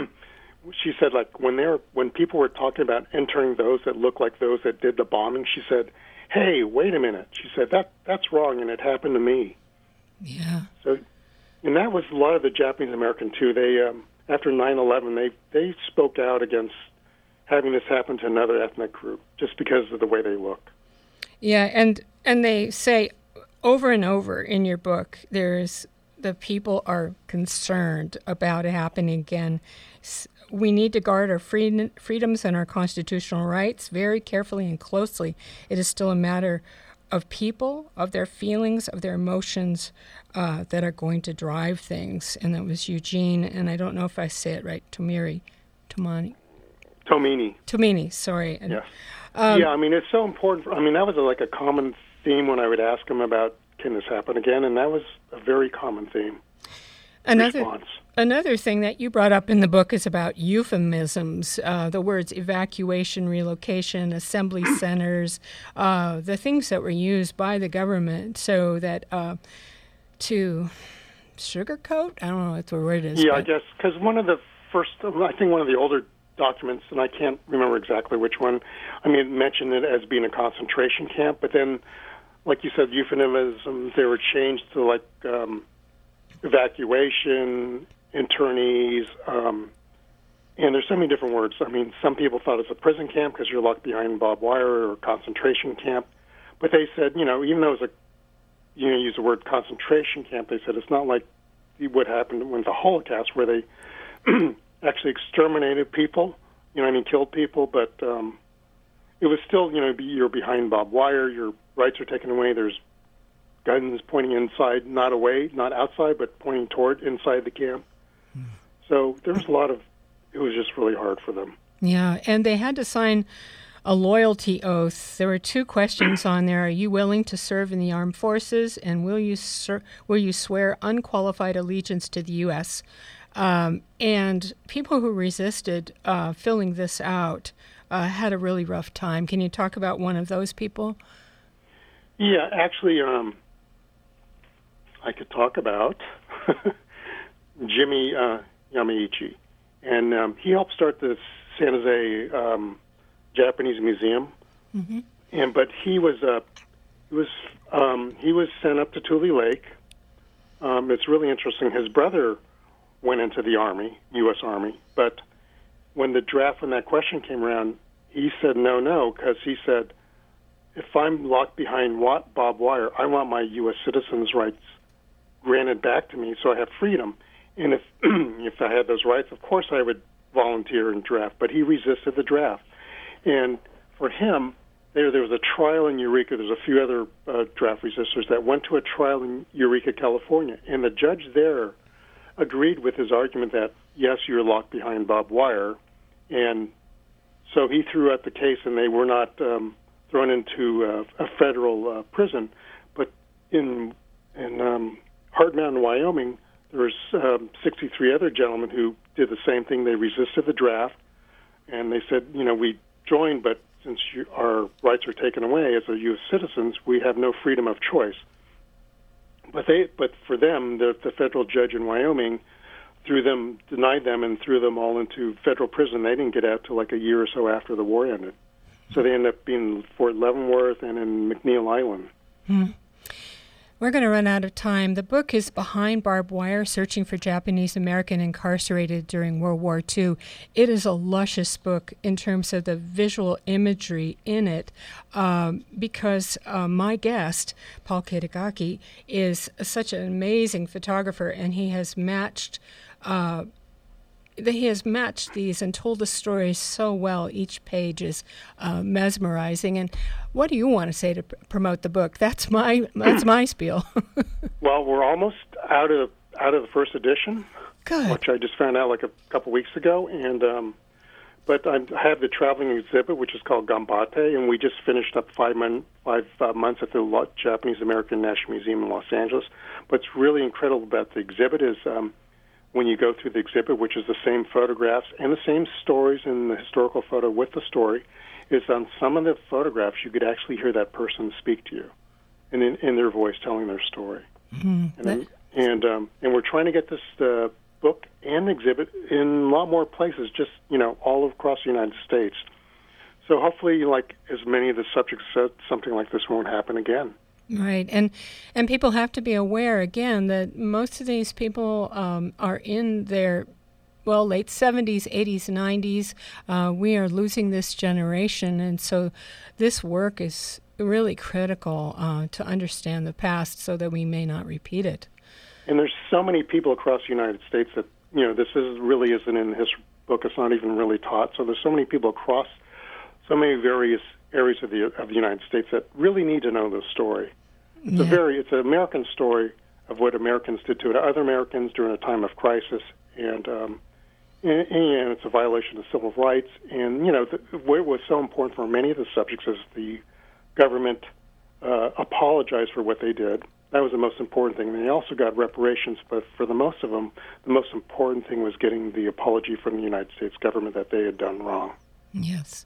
she said, like, when they were, when people were talking about entering those that looked like those that did the bombing, she said, hey, wait a minute. She said, that that's wrong, and it happened to me. Yeah. So, and that was a lot of the Japanese American, too. They, um, after nine eleven, they, they spoke out against having this happen to another ethnic group just because of the way they look. Yeah, and and they say over and over in your book, there's the people are concerned about it happening again. We need to guard our free, freedoms and our constitutional rights very carefully and closely. It is still a matter of people, of their feelings, of their emotions uh, that are going to drive things. And that was Eugene, and I don't know if I say it right, Tomiri, Tomani. Tomini. Tomini, sorry. Yes. Um, yeah, I mean, it's so important. For, I mean, that was a, like a common theme when I would ask him about, can this happen again? And that was a very common theme. Another, response. Another thing that you brought up in the book is about euphemisms, uh, the words evacuation, relocation, assembly centers, uh, the things that were used by the government so that uh, to sugarcoat? I don't know what the word is. Yeah, I guess, because one of the first, I think one of the older documents, and I can't remember exactly which one, I mean, it mentioned it as being a concentration camp, but then, like you said, euphemisms, they were changed to like, um, evacuation, internees, um, and there's so many different words. I mean, some people thought it's a prison camp because you're locked behind barbed wire, or a concentration camp. But they said, you know, even though it was a, you know, use the word concentration camp, they said it's not like what happened with the Holocaust, where they actually exterminated people, you know, I mean, killed people, but um, it was still, you know, you're behind barbed wire, your rights are taken away, there's guns pointing inside, not away, not outside, but pointing toward inside the camp. Mm. So there was a lot of, it was just really hard for them. Yeah, and they had to sign a loyalty oath. There were two questions on there. Are you willing to serve in the armed forces, and will you ser- will you swear unqualified allegiance to the U S? Um, and people who resisted uh, filling this out uh, had a really rough time. Can you talk about one of those people? Yeah, actually, um, I could talk about Jimmy uh, Yamaichi. And um, he helped start the San Jose um, Japanese Museum. Mm-hmm. And but he was uh, he was um, he was sent up to Tule Lake. Um, it's really interesting. His brother went into the Army, U S Army, but when the draft, when that question came around, he said no, no, because he said, if I'm locked behind barbed wire, I want my U S citizens' rights granted back to me, so I have freedom. And if if I had those rights, of course I would volunteer and draft. But he resisted the draft. And for him, there there was a trial in Eureka. There's a few other uh, draft resistors that went to a trial in Eureka, California. And the judge there agreed with his argument that, yes, you're locked behind barbed wire. And so he threw out the case, and they were not um, thrown into uh, a federal uh, prison. But in, in um, Hard Mountain, Wyoming, there's um, sixty-three other gentlemen who did the same thing. They resisted the draft, and they said, you know, we joined, but since you, our rights are taken away as a U S citizens, we have no freedom of choice. But they, but for them, the, the federal judge in Wyoming threw them, denied them, and threw them all into federal prison. They didn't get out till like a year or so after the war ended. So they ended up being in Fort Leavenworth and in McNeil Island. Hmm. We're going to run out of time. The book is Behind Barbed Wire, Searching for Japanese American Incarcerated During World War Two. It is a luscious book in terms of the visual imagery in it, um, because uh, my guest, Paul Kitagaki, is such an amazing photographer, and he has matched uh, he has matched these and told the stories so well. Each page is uh, mesmerizing. And what do you want to say to pr- promote the book? That's my that's my spiel. Well, we're almost out of out of the first edition, Good. Which I just found out like a couple weeks ago. And um, but I have the traveling exhibit, which is called Gambate, and we just finished up five mon- five uh, months at the Japanese American National Museum in Los Angeles. What's really incredible about the exhibit is um, when you go through the exhibit, which is the same photographs and the same stories in the historical photo with the story, is on some of the photographs you could actually hear that person speak to you, and in, in their voice telling their story. Mm-hmm. And and, um, and we're trying to get this uh, book and exhibit in a lot more places, just you know, all across the United States. So hopefully, like as many of the subjects said, something like this won't happen again. Right, and and people have to be aware, again, that most of these people um, are in their, well, late seventies, eighties, nineties. Uh, we are losing this generation, and so this work is really critical uh, to understand the past so that we may not repeat it. And there's so many people across the United States that, you know, this is really isn't in his book. It's not even really taught. So there's so many people across so many various areas of the of the United States that really need to know this story. It's yeah. a very it's an American story of what Americans did to other Americans during a time of crisis, and um, and, and it's a violation of civil rights. And you know, the, what was so important for many of the subjects is the government uh, apologized for what they did. That was the most important thing. And they also got reparations, but for the most of them, the most important thing was getting the apology from the United States government that they had done wrong. Yes.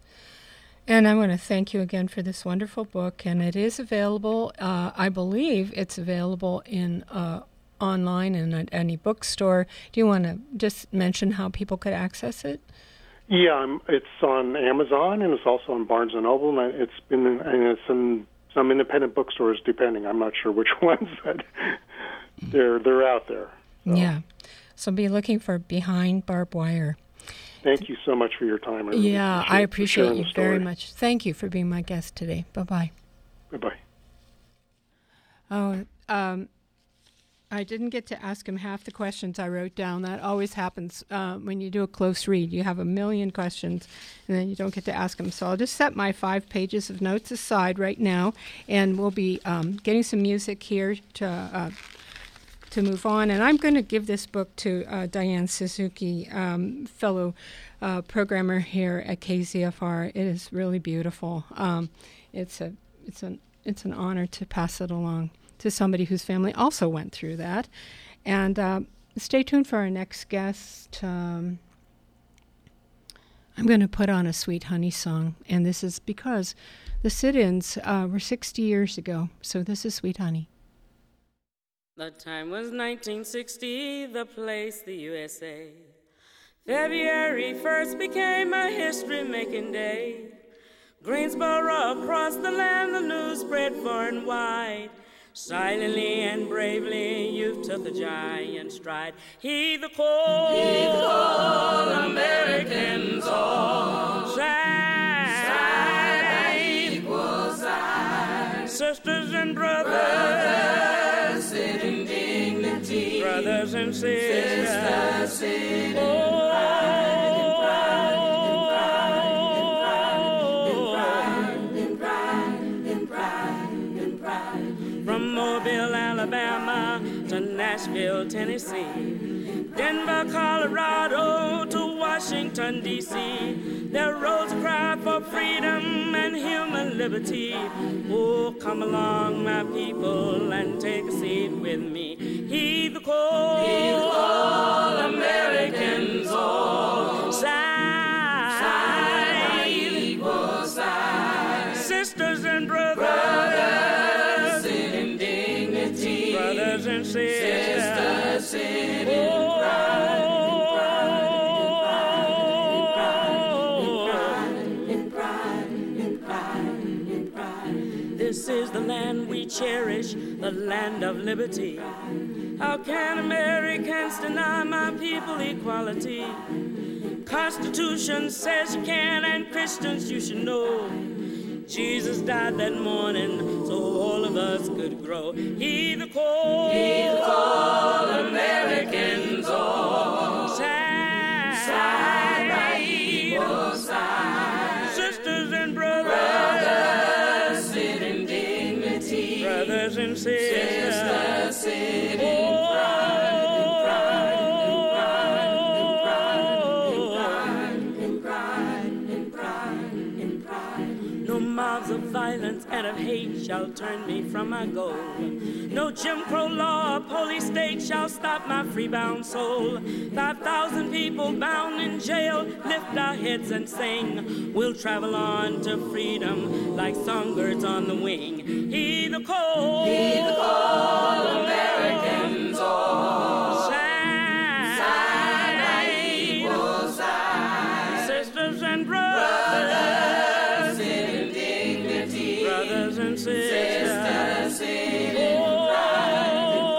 And I want to thank you again for this wonderful book, and it is available. Uh, I believe it's available in uh, online in a, any bookstore. Do you want to just mention how people could access it? Yeah, I'm, it's on Amazon, and it's also on Barnes and Noble, and it's been and it's in some independent bookstores, depending. I'm not sure which ones, but they're they're out there. So. Yeah. So be looking for Behind Barbed Wire. Thank you so much for your time. I really yeah, appreciate I appreciate you very story. much. Thank you for being my guest today. Bye-bye. Bye-bye. Oh, um, I didn't get to ask him half the questions I wrote down. That always happens uh, when you do a close read. You have a million questions, and then you don't get to ask them. So I'll just set my five pages of notes aside right now, and we'll be um, getting some music here to uh, to move on. And I'm going to give this book to uh, Diane Suzuki, um, fellow uh, programmer here at K Z F R. It is really beautiful. Um, it's a it's an it's an honor to pass it along to somebody whose family also went through that. And uh, stay tuned for our next guest. Um, I'm going to put on a Sweet Honey song, and this is because the sit-ins uh, were sixty years ago, so this is Sweet Honey. The time was nineteen sixty, the place the U S A. February first became a history-making day. Greensboro across the land, the news spread far and wide. Silently and bravely, youth took a giant stride. Heed the call, heed the call, Americans all. Side, side by equal side. Sisters and brothers, brothers sit in dignity. Brothers and sisters, sisters sit in oh, Alabama to Nashville, Tennessee, Denver, Colorado to Washington, D C There rose a cry for freedom and human liberty. Oh, come along, my people, and take a seat with me. Heed the call, heed the call, Americans all. Side, side by equal side. Sisters and brothers, brothers sit in dignity. Brothers and sisters, sisters sit in pride, in pride, in pride, in pride. This is the land we cherish, the land of liberty. How can Americans deny my people equality? Constitution says you can, and Christians you should know. Jesus died that morning so all of us could grow. Heed the call, heed the call, Americans all. Side, side by equal side. Sisters and brothers, brothers sit in dignity. Brothers and sisters, sisters sit in pride. Mobs of violence and of hate shall turn me from my goal. No Jim Crow law or police state shall stop my free-bound soul. Five thousand people bound in jail, lift our heads and sing. We'll travel on to freedom like songbirds on the wing. Heed the call, heed the call, Americans all. Side, side by equal side. Sisters and brothers, brothers in dignity. Brothers and sisters, sisters in pride,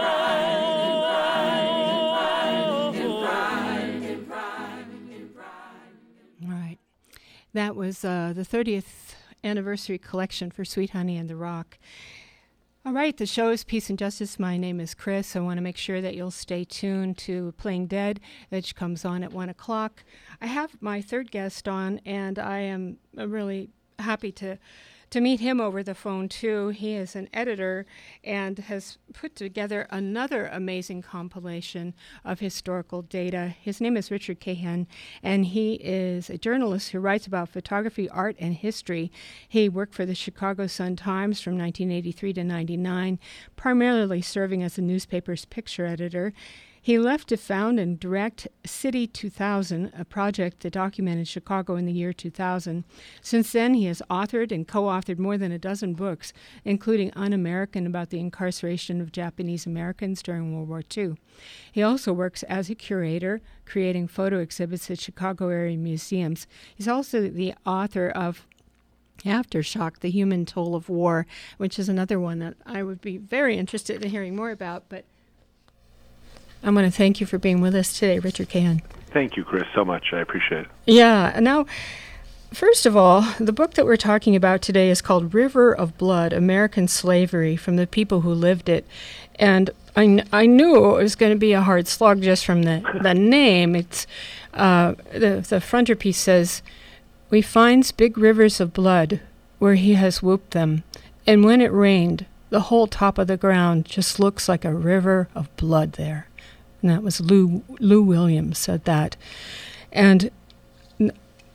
in pride, in pride, in pride. All right. That was uh, the thirtieth anniversary collection for Sweet Honey and the Rock. All right, the show is Peace and Justice. My name is Chris. I want to make sure that you'll stay tuned to Playing Dead, which comes on at one o'clock. I have my third guest on, and I am really happy to to meet him over the phone, too. He is an editor and has put together another amazing compilation of historical data. His name is Richard Cahan, and he is a journalist who writes about photography, art, and history. He worked for the Chicago Sun-Times from nineteen eighty-three to ninety-nine, primarily serving as the newspaper's picture editor. He left to found and direct City two thousand, a project that documented Chicago in the year two thousand. Since then, he has authored and co-authored more than a dozen books, including Un-American, about the incarceration of Japanese Americans during World War Two. He also works as a curator, creating photo exhibits at Chicago area museums. He's also the author of Aftershock, The Human Toll of War, which is another one that I would be very interested in hearing more about, but I want to thank you for being with us today, Richard Cahan. Thank you, Chris, so much. I appreciate it. Yeah. And now, first of all, the book that we're talking about today is called River of Blood, American Slavery, from the people who lived it. And I, kn- I knew it was going to be a hard slog just from the, the name. It's uh, the, the frontispiece says, "We finds big rivers of blood where he has whooped them. And when it rained, the whole top of the ground just looks like a river of blood there." And that was Lou Lou Williams said that. And n-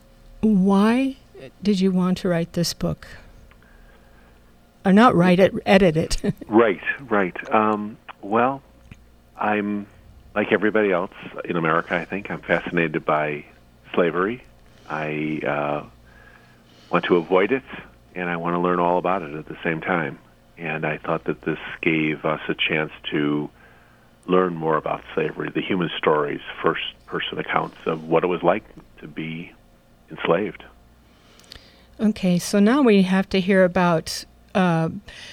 why did you want to write this book? Or not write it, edit it. Right, right. Um, well, I'm, like everybody else in America, I think, I'm fascinated by slavery. I uh, want to avoid it, and I want to learn all about it at the same time. And I thought that this gave us a chance to learn more about slavery, the human stories, first-person accounts of what it was like to be enslaved. Okay, so now we have to hear about uh,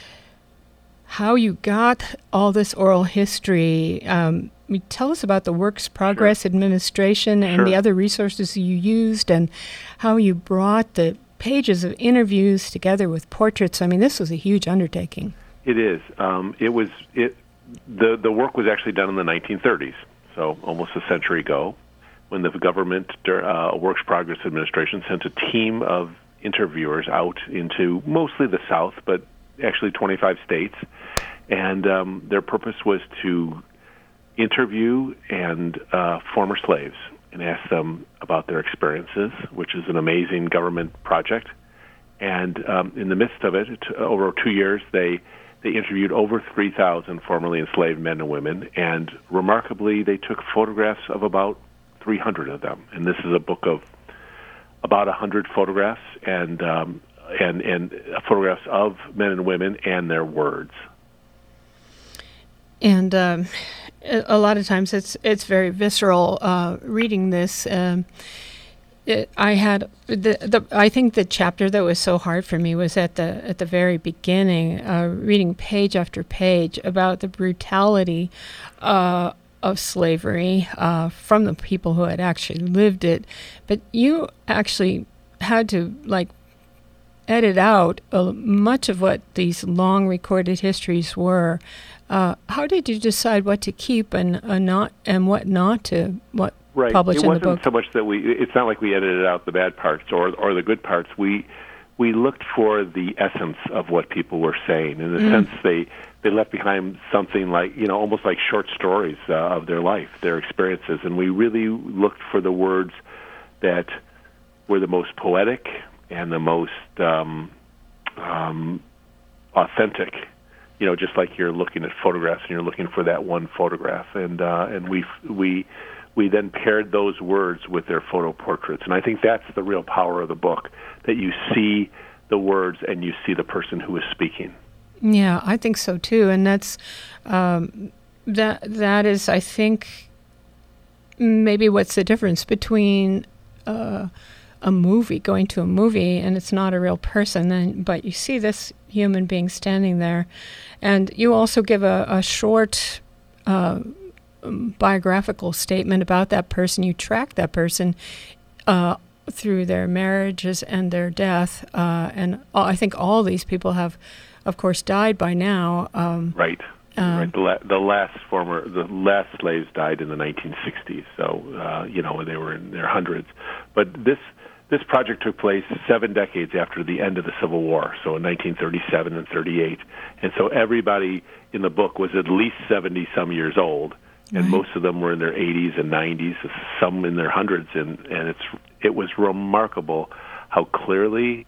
how you got all this oral history. Um, tell us about the Works Progress Sure. Administration and Sure. the other resources you used, and how you brought the pages of interviews together with portraits. I mean, this was a huge undertaking. It is. Um, it was. It. The the work was actually done in the nineteen thirties, so almost a century ago, when the government, uh, Works Progress Administration, sent a team of interviewers out into mostly the South, but actually twenty-five states, and um, their purpose was to interview and uh, former slaves and ask them about their experiences, which is an amazing government project. And um, in the midst of it, t- over two years, they they interviewed over three thousand formerly enslaved men and women, and remarkably, they took photographs of about three hundred of them. And this is a book of about one hundred photographs and um, and and photographs of men and women and their words. And um, a lot of times it's it's very visceral uh, reading this. Um, it, I had the, the I think the chapter that was so hard for me was at the at the very beginning, uh, reading page after page about the brutality uh, of slavery uh, from the people who had actually lived it. But you actually had to like edit out uh, much of what these long recorded histories were. Uh, how did you decide what to keep and uh, not, and what not to what right. publish it in the wasn't book? so much that we. It's not like we edited out the bad parts or or the good parts. We we looked for the essence of what people were saying. In a mm. sense, they they left behind something like, you know, almost like short stories uh, of their life, their experiences, and we really looked for the words that were the most poetic and the most um, um, authentic. You know, just like you're looking at photographs and you're looking for that one photograph, and uh, and we we we then paired those words with their photo portraits, and I think that's the real power of the book, that you see the words and you see the person who is speaking. Yeah, I think so too, and that's um, that that is, I think, maybe what's the difference between uh, a movie, going to a movie, and it's not a real person, then, but you see this human being standing there. And you also give a, a short uh, biographical statement about that person. You track that person uh, through their marriages and their death. Uh, and all, I think all these people have, of course, died by now. Um, right. Um, right. The, la- the last former, the last slaves died in the nineteen sixties. So, uh, you know, they were in their hundreds. But this This project took place seven decades after the end of the Civil War, so in nineteen thirty-seven and thirty-eight. And so everybody in the book was at least seventy-some years old, and right. most of them were in their eighties and nineties, some in their hundreds. And, and it's it was remarkable how clearly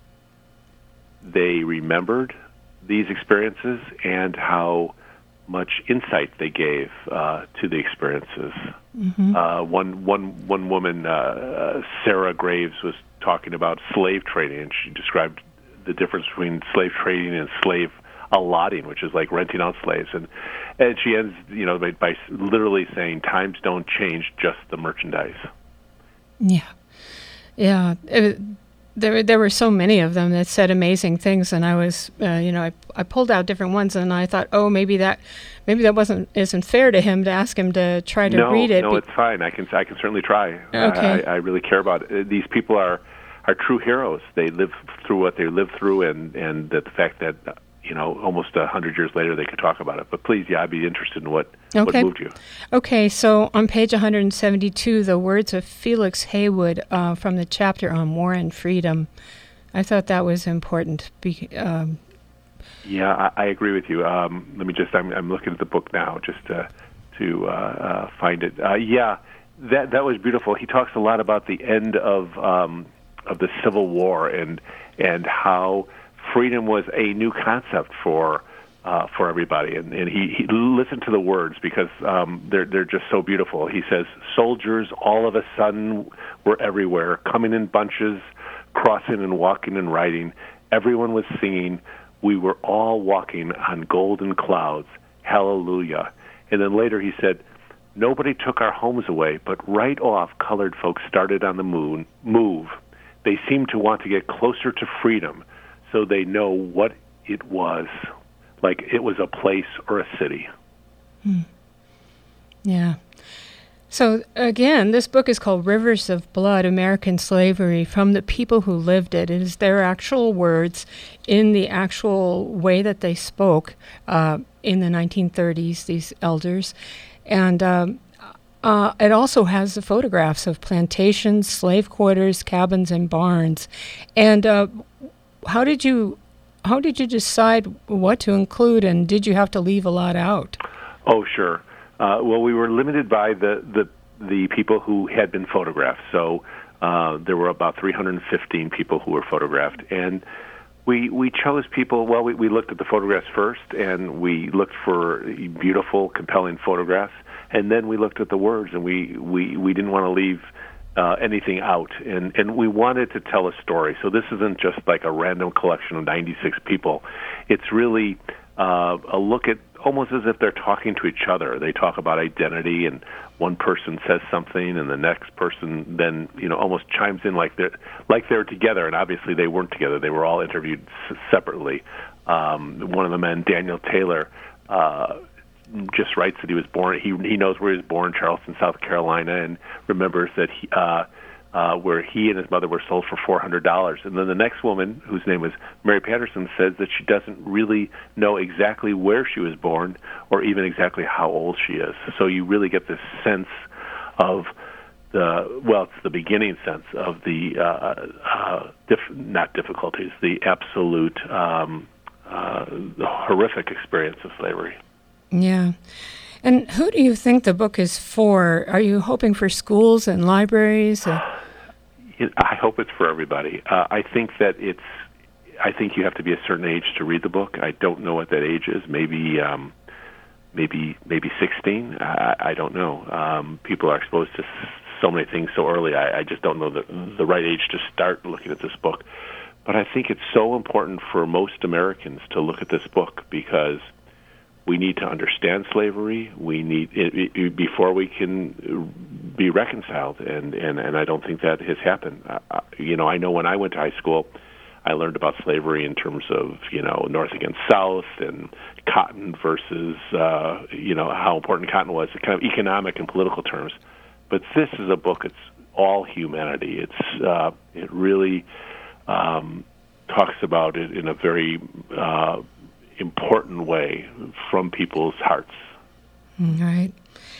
they remembered these experiences and how much insight they gave uh, to the experiences. Mm-hmm. Uh, one, one, one woman, uh, uh, Sarah Graves, was talking about slave trading, and she described the difference between slave trading and slave allotting, which is like renting out slaves. And and she ends, you know, by, by literally saying, "Times don't change, just the merchandise." Yeah, yeah. It, there there were so many of them that said amazing things, and I was, uh, you know, I I pulled out different ones, and I thought, oh, maybe that maybe that wasn't isn't fair to him to ask him to try to no, read it. No, it's fine. I can I can certainly try. Okay. I, I really care about it. These people are are true heroes. They live through what they lived through, and and that the fact that, you know, almost a hundred years later they could talk about it. But please, yeah, I'd be interested in what, okay. what moved you. Okay, so on page one seventy-two, the words of Felix Haywood uh, from the chapter on War and Freedom. I thought that was important. Be, um, yeah, I, I agree with you. Um, let me just, I'm, I'm looking at the book now just to, to uh, uh, find it. Uh, yeah, that that was beautiful. He talks a lot about the end of um, of the Civil War and and how freedom was a new concept for uh, for everybody, and, and he, he listened to the words because um, they're they're just so beautiful. He says, "Soldiers all of a sudden were everywhere, coming in bunches, crossing and walking and riding. Everyone was singing. We were all walking on golden clouds. Hallelujah!" And then later he said, "Nobody took our homes away, but right off, colored folks started on the moon move. They seemed to want to get closer to freedom." So they know what it was, like it was a place or a city. Hmm. Yeah. So again, this book is called Rivers of Blood, American Slavery, from the people who lived it. It is their actual words in the actual way that they spoke uh, in the nineteen thirties, these elders. And um, uh, it also has the photographs of plantations, slave quarters, cabins, and barns. And uh, How did you how did you decide what to include, and did you have to leave a lot out? Oh, sure. Uh, well, we were limited by the, the, the people who had been photographed. So uh, there were about three hundred fifteen people who were photographed. And we we chose people, well, we, we looked at the photographs first, and we looked for beautiful, compelling photographs. And then we looked at the words, and we, we, we didn't want to leave Uh, anything out, and, and we wanted to tell a story. So this isn't just like a random collection of ninety-six people. It's really uh, a look at almost as if they're talking to each other. They talk about identity, and one person says something, and the next person then, you know, almost chimes in like they're like they're together. And obviously they weren't together; they were all interviewed s- separately. Um, one of the men, Daniel Taylor, Uh, just writes that he was born. He he knows where he was born, Charleston, South Carolina, and remembers that he, uh, uh, where he and his mother were sold for four hundred dollars. And then the next woman, whose name was Mary Patterson, says that she doesn't really know exactly where she was born or even exactly how old she is. So you really get this sense of the well, it's the beginning sense of the uh, uh, dif- not difficulties, the absolute um, uh, the horrific experience of slavery. Yeah. And who do you think the book is for? Are you hoping for schools and libraries? Or? I hope it's for everybody. Uh, I think that it's, I think you have to be a certain age to read the book. I don't know what that age is. Maybe, um, maybe, maybe sixteen. I, I don't know. Um, people are exposed to so many things so early. I, I just don't know the, the right age to start looking at this book. But I think it's so important for most Americans to look at this book because we need to understand slavery. We need it, it, before we can be reconciled, and, and, and I don't think that has happened. Uh, you know, I know when I went to high school, I learned about slavery in terms of, you know, North against South and cotton versus, uh, you know, how important cotton was, kind of economic and political terms. But this is a book. It's all humanity. It's uh, it really um, talks about it in a very uh, important way from people's hearts. Right.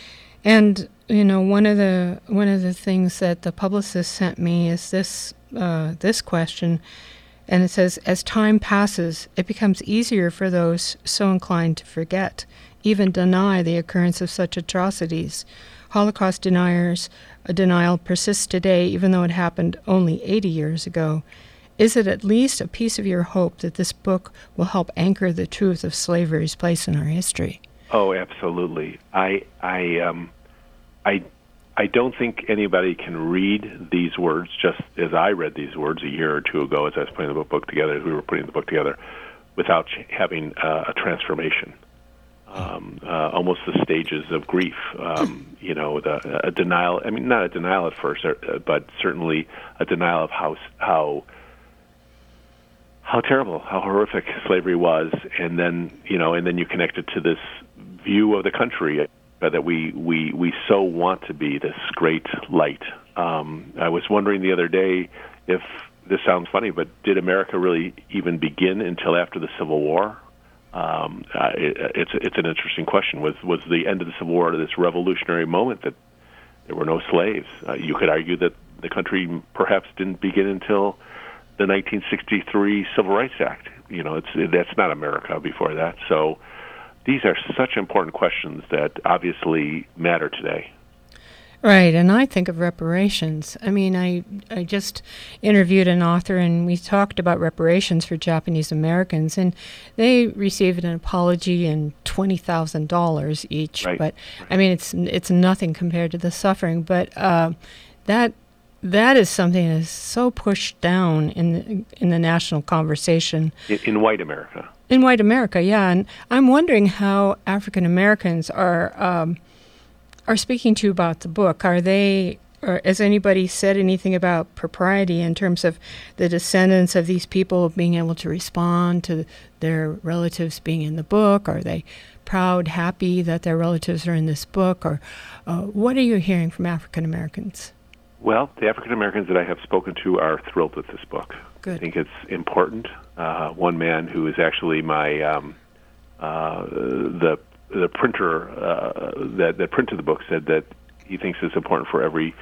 And you know, one of the one of the things that the publicist sent me is this uh, this question, and it says, as time passes, it becomes easier for those so inclined to forget, even deny the occurrence of such atrocities. Holocaust deniers, a denial persists today, even though it happened only eighty years ago. Is it at least a piece of your hope that this book will help anchor the truth of slavery's place in our history? Oh, absolutely. I, I, um, I, I don't think anybody can read these words just as I read these words a year or two ago as I was putting the book together, as we were putting the book together, without having uh, a transformation. Um, uh, almost the stages of grief, um, you know, the, a denial. I mean, not a denial at first, uh, but certainly a denial of how how how terrible, how horrific slavery was, and then you know, and then you connect it to this view of the country uh, that we we we so want to be this great light. Um, I was wondering the other day if this sounds funny, but did America really even begin until after the Civil War? Um, uh, it, it's it's an interesting question. Was was the end of the Civil War this revolutionary moment that there were no slaves? Uh, you could argue that the country perhaps didn't begin until the nineteen sixty-three Civil Rights Act. You know, it's that's not America before that. So these are such important questions that obviously matter today. Right, and I think of reparations. I mean, I I just interviewed an author, and we talked about reparations for Japanese Americans, and they received an apology and twenty thousand dollars each. Right. But I mean, it's it's nothing compared to the suffering. But uh, that that is something that is so pushed down in the, in the national conversation. In, in white America. In white America, yeah, and I'm wondering how African Americans are. Um, are speaking to you about the book. Are they, or has anybody said anything about propriety in terms of the descendants of these people being able to respond to their relatives being in the book? Are they proud, happy that their relatives are in this book? Or uh, what are you hearing from African Americans? Well, the African Americans that I have spoken to are thrilled with this book. Good. I think it's important. Uh, one man who is actually my, um, uh, the the printer uh, that, that printed the book said that he thinks it's important for every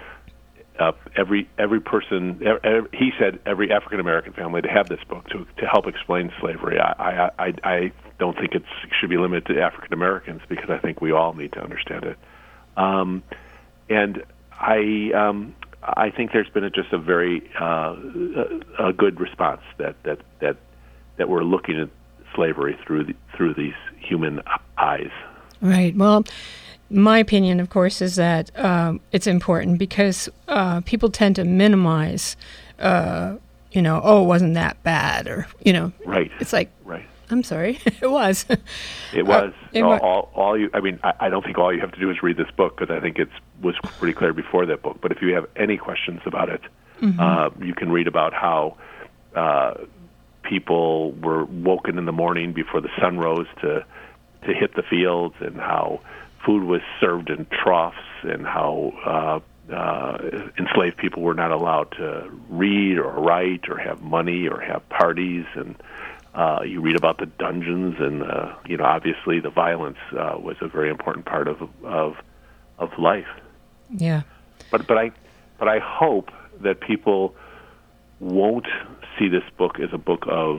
uh, every every person. Every, he said every African American family to have this book to to help explain slavery. I I, I, I don't think it should be limited to African Americans because I think we all need to understand it. Um, and I um, I think there's been a, just a very uh, a, a good response that that that that we're looking at slavery through the, through these human eyes. Right. Well, my opinion, of course, is that um, it's important because uh, people tend to minimize, uh, you know, oh, it wasn't that bad, or, you know. Right. It's like, right. I'm sorry, it was. It was. Uh, it all, wa- all, all you. I mean, I, I don't think all you have to do is read this book because I think it was pretty clear before that book. But if you have any questions about it, mm-hmm. uh, you can read about how uh, people were woken in the morning before the sun rose to to hit the fields, and how food was served in troughs, and how uh, uh, enslaved people were not allowed to read or write or have money or have parties. And uh, you read about the dungeons, and uh, you know, obviously the violence uh, was a very important part of of of life. Yeah. But but I but I hope that people won't see this book as a book of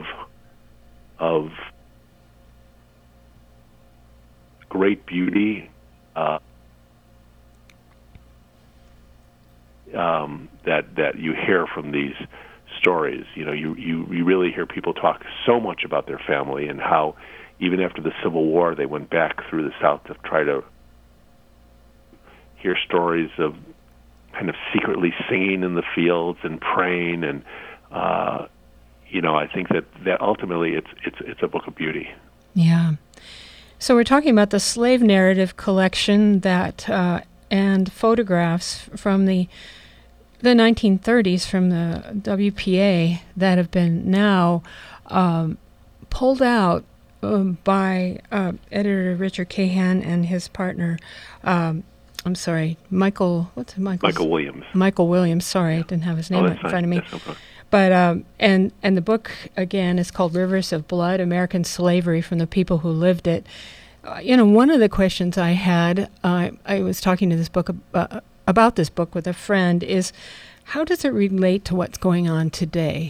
of great beauty, uh, um, that that you hear from these stories. You know, you, you, you really hear people talk so much about their family and how even after the Civil War they went back through the South to try to hear stories of kind of secretly singing in the fields and praying, and uh, you know, I think that, that ultimately it's it's it's a book of beauty. Yeah. So we're talking about the slave narrative collection that uh, and photographs from the the nineteen thirties from the W P A that have been now um, pulled out um, by uh, editor Richard Cahan and his partner. Um, I'm sorry, Michael. What's Michael? Michael Williams. Michael Williams. Sorry, yeah. I didn't have his name oh, right in fine. front of me. That's no problem. But um, and and the book again is called Rivers of Blood: American Slavery from the People Who Lived It. Uh, you know, one of the questions I had, uh, I was talking to this book uh, about this book with a friend, is how does it relate to what's going on today?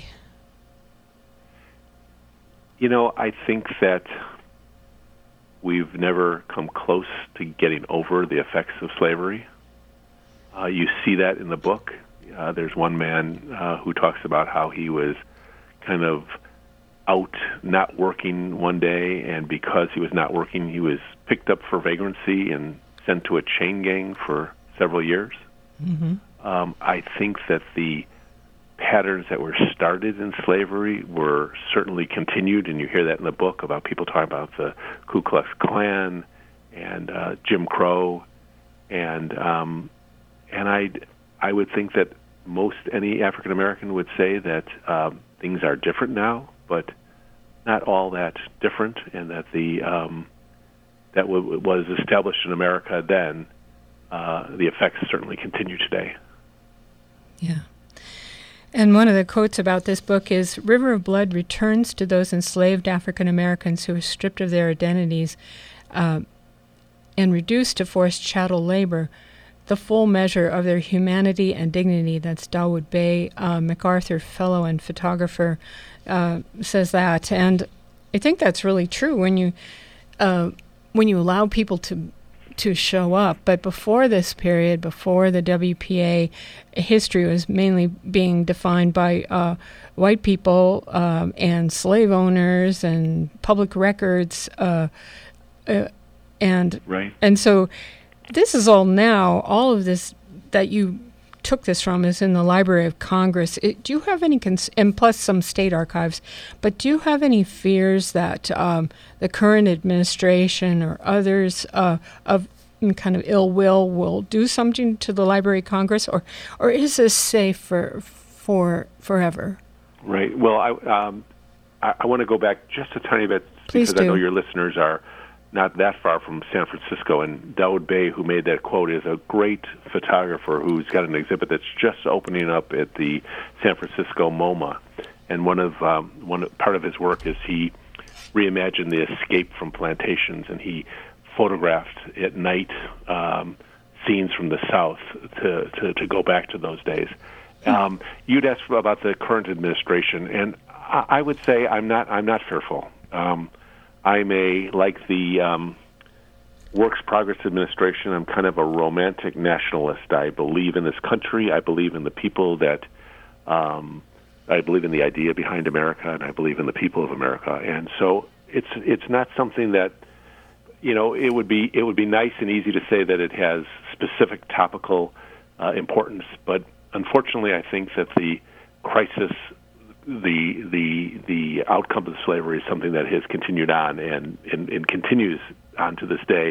You know, I think that we've never come close to getting over the effects of slavery. Uh, you see that in the book. Uh, there's one man uh, who talks about how he was kind of out not working one day, and because he was not working, he was picked up for vagrancy and sent to a chain gang for several years. Mm-hmm. Um, I think that the patterns that were started in slavery were certainly continued, and you hear that in the book about people talking about the Ku Klux Klan and uh, Jim Crow, and um, and I I would think that most any African American would say that um, things are different now, but not all that different, and that the um, that w- was established in America then, uh, the effects certainly continue today. Yeah. And one of the quotes about this book is, River of Blood returns to those enslaved African Americans who were stripped of their identities uh, and reduced to forced chattel labor, the full measure of their humanity and dignity. That's Dawoud Bey, uh, MacArthur Fellow and photographer, uh, says that. And I think that's really true when you uh, when you allow people to to show up. But before this period, before the W P A, history was mainly being defined by uh, white people um, and slave owners and public records, uh, uh, and right. and so this is all now. All of this that you took this from is in the Library of Congress. It, do you have any, cons- and plus some state archives, but do you have any fears that um, the current administration or others uh, of kind of ill will will do something to the Library of Congress, or or is this safe for for forever? Right. Well, I um, I, I want to go back just a tiny bit Please because do. I know your listeners are not that far from San Francisco, and Dawoud Bey, who made that quote, is a great photographer who's got an exhibit that's just opening up at the San Francisco MoMA. And one of um, one part of his work is he reimagined the escape from plantations, and he photographed at night um, scenes from the South to, to, to go back to those days. Um, you'd asked about the current administration, and I, I would say I'm not I'm not fearful. Um, I'm a, like the um, Works Progress Administration, I'm kind of a romantic nationalist. I believe in this country. I believe in the people that, um, I believe in the idea behind America, and I believe in the people of America. And so it's it's not something that, you know, it would be it would be nice and easy to say that it has specific topical uh, importance, but unfortunately I think that the crisis, the the the outcome of slavery is something that has continued on and, and, and continues on to this day.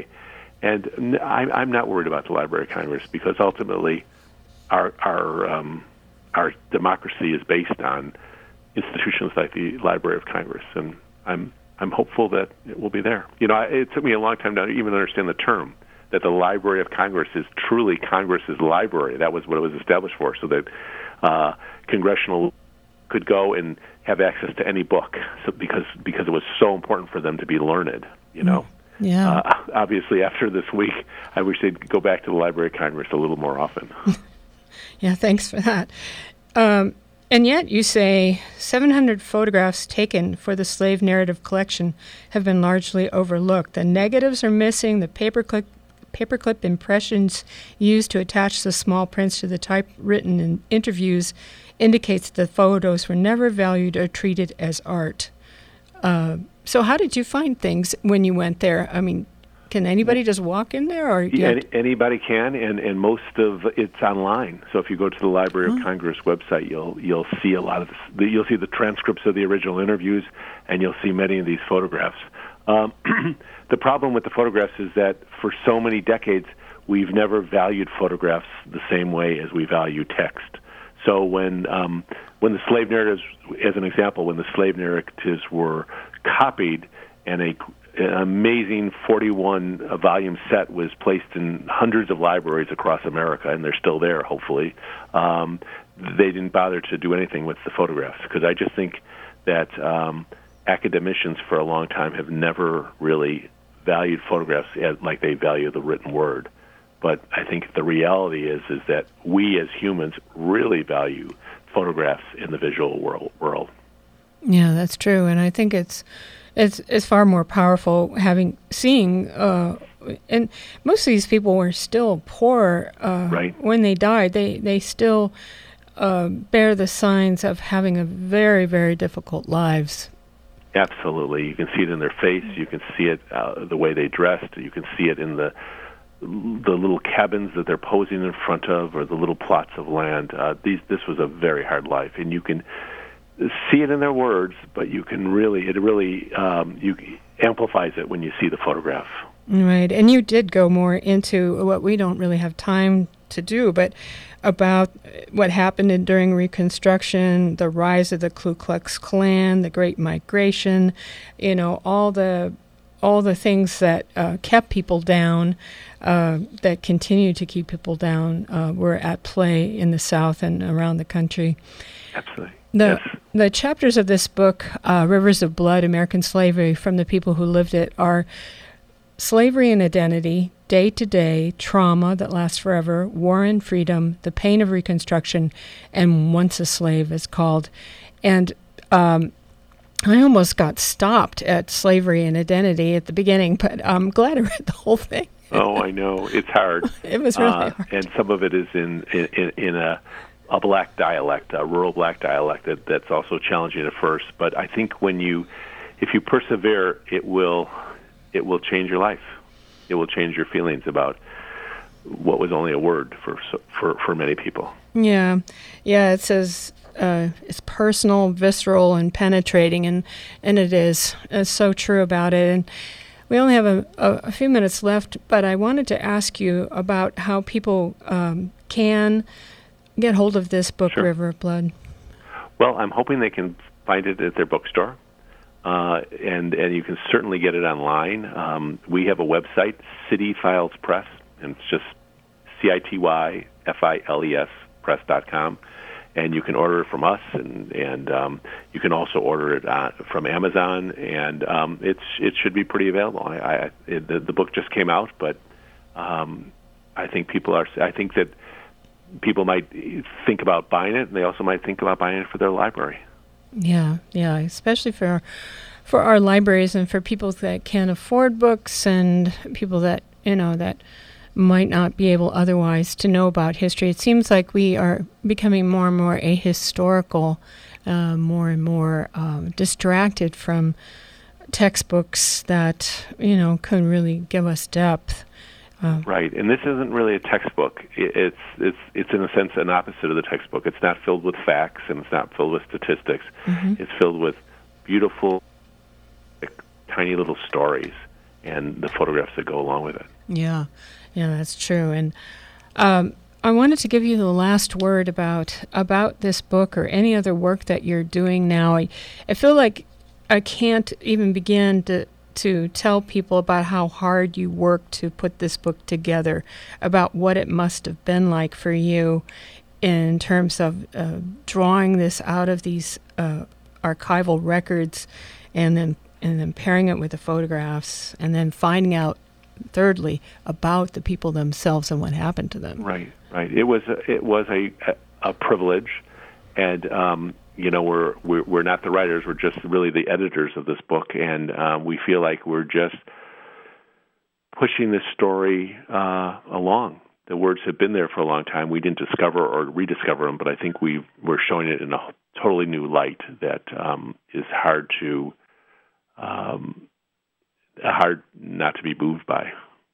And I, I'm not worried about the Library of Congress because ultimately our our um, our democracy is based on institutions like the Library of Congress, and I'm I'm hopeful that it will be there. You know, it took me a long time to even understand the term, that the Library of Congress is truly Congress's library. That was what it was established for, so that uh, congressional could go and have access to any book, so because because it was so important for them to be learned. You know, yeah. Uh, obviously, after this week, I wish they'd go back to the Library of Congress a little more often. Yeah, thanks for that. Um, and yet, you say seven hundred photographs taken for the slave narrative collection have been largely overlooked. The negatives are missing. The paperclip paperclip impressions used to attach the small prints to the typewritten in interviews indicates the photos were never valued or treated as art. Uh, so how did you find things when you went there? I mean, can anybody just walk in there? Or yeah, any, anybody can, and, and most of it's online. So if you go to the Library oh. of Congress website, you'll you'll see a lot of this, you'll see the transcripts of the original interviews, and you'll see many of these photographs. Um, the problem with the photographs is that for so many decades, we've never valued photographs the same way as we value text. So when um, when the slave narratives, as an example, when the slave narratives were copied and a, an amazing forty-one volume set was placed in hundreds of libraries across America, and they're still there, hopefully, um, they didn't bother to do anything with the photographs, because I just think that um, academicians for a long time have never really valued photographs as, like they value the written word. But I think the reality is is that we as humans really value photographs in the visual world. world. Yeah, that's true, and I think it's it's it's far more powerful having seeing. Uh, and most of these people were still poor uh, right. when they died. They they still uh, bear the signs of having a very very difficult lives. Absolutely, you can see it in their face. You can see it uh, the way they dressed. You can see it in the the little cabins that they're posing in front of, or the little plots of land. Uh, these, this was a very hard life, and you can see it in their words, but you can really, it really um, you amplifies it when you see the photograph. Right, and you did go more into what we don't really have time to do, but about what happened in, during Reconstruction, the rise of the Ku Klux Klan, the Great Migration, you know, all the all the things that uh, kept people down, uh, that continue to keep people down, uh, were at play in the South and around the country. Absolutely. The, yes. the chapters of this book, uh, Rivers of Blood, American Slavery, from the people who lived it, are slavery and identity, day-to-day, trauma that lasts forever, war and freedom, the pain of Reconstruction, and Once a Slave is called. And um, I almost got stopped at slavery and identity at the beginning, but I'm glad I read the whole thing. Oh, I know. It's hard. It was really uh, hard. And some of it is in, in, in a... a black dialect, a rural black dialect that, that's also challenging at first. But I think when you, if you persevere, it will, it will change your life. It will change your feelings about what was only a word for for for many people. Yeah, yeah. It says uh, it's personal, visceral, and penetrating, and and it is. It's so true about it. And we only have a, a, a few minutes left, but I wanted to ask you about how people um, can get hold of this book, Sure. River of Blood. Well, I'm hoping they can find it at their bookstore, uh, and and you can certainly get it online. Um, we have a website, City Files Press, and it's just C I T Y F I L E S press dot com, and you can order it from us, and and um, you can also order it uh, from Amazon, and um, it's it should be pretty available. I, I it, the, the book just came out, but um, I think people are. I think that. People might think about buying it, and they also might think about buying it for their library. Yeah, yeah, especially for for our libraries and for people that can't afford books and people that, you know, that might not be able otherwise to know about history. It seems like we are becoming more and more ahistorical, uh, more and more um, distracted from textbooks that, you know, can really give us depth. Uh, right, and this isn't really a textbook. It's it's it's in a sense an opposite of the textbook. It's not filled with facts, and it's not filled with statistics. mm-hmm. It's filled with beautiful, tiny little stories, and the photographs that go along with it. Yeah, yeah, that's true. And um, I wanted to give you the last word about about this book or any other work that you're doing now. I, I feel like I can't even begin to. to tell people about how hard you worked to put this book together, about what it must have been like for you in terms of uh, drawing this out of these uh, archival records and then and then pairing it with the photographs and then finding out, thirdly, about the people themselves and what happened to them. Right, right. It was a, it was a, a, a privilege, and um, you know, we're, we're we're not the writers. We're just really the editors of this book, and um, we feel like we're just pushing this story uh, along. The words have been there for a long time. We didn't discover or rediscover them, but I think we we're showing it in a totally new light that um, is hard to um, hard not to be moved by.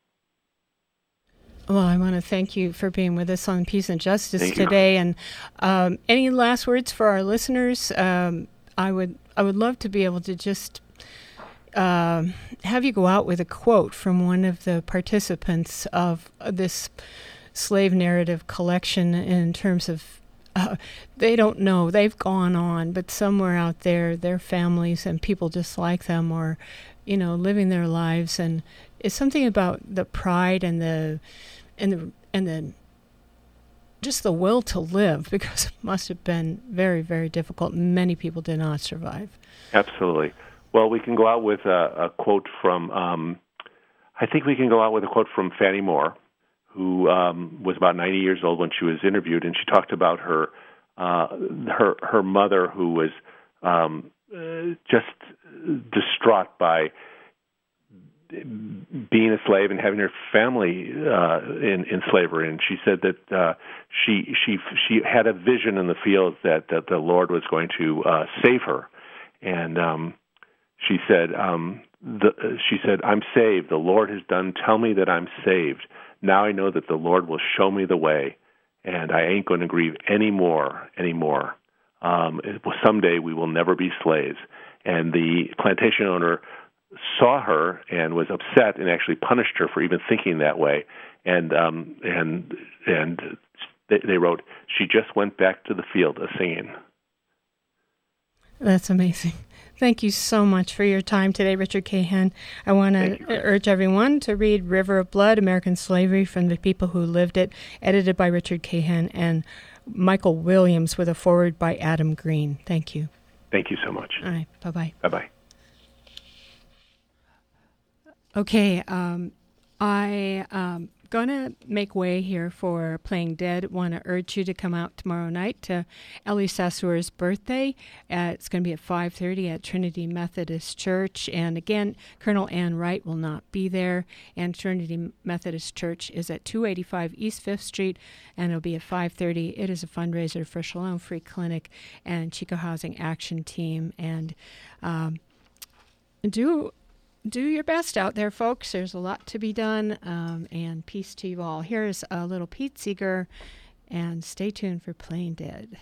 Well, I want to thank you for being with us on Peace and Justice Thank you. today. And um, any last words for our listeners? Um, I would I would love to be able to just uh, have you go out with a quote from one of the participants of this slave narrative collection in terms of uh, they don't know, they've gone on, but somewhere out there, their families and people just like them are, you know, living their lives. And it's something about the pride and the and the and the just the will to live, because it must have been very, very difficult. Many people did not survive. Absolutely. Well, we can go out with a, a quote from, um, I think we can go out with a quote from Fannie Moore, who um, was about ninety years old when she was interviewed, and she talked about her uh, her her mother, who was um, uh, just distraught by being a slave and having her family uh, in, in slavery. And she said that uh, she she she had a vision in the fields that, that the Lord was going to uh, save her. And um, she said, um, the, she said, "I'm saved. The Lord has done. Tell me that I'm saved. Now I know that the Lord will show me the way, and I ain't going to grieve anymore, anymore. Um, it, someday we will never be slaves." And the plantation owner saw her and was upset and actually punished her for even thinking that way. and um, and and they, they wrote, "She just went back to the field a singing." That's amazing. Thank you so much for your time today, Richard Cahan. I want to urge everyone to read River of Blood, American Slavery from the People Who Lived It, edited by Richard Cahan and Michael Williams with a foreword by Adam Green. Thank you. Thank you so much. All right. Bye-bye. Bye-bye. Okay. Um, I... Um, going to make way here for Playing Dead. Want to urge you to come out tomorrow night to Ellie Sassour's birthday. Uh, it's going to be at five thirty at Trinity Methodist Church. And again, Colonel Ann Wright will not be there. And Trinity Methodist Church is at two eighty-five East fifth Street, and it'll be at five thirty. It is a fundraiser for Shalom Free Clinic and Chico Housing Action Team. And um, do... Do your best out there, folks. There's a lot to be done, um, and peace to you all. Here's a little Pete Seeger, and stay tuned for Playing Dead.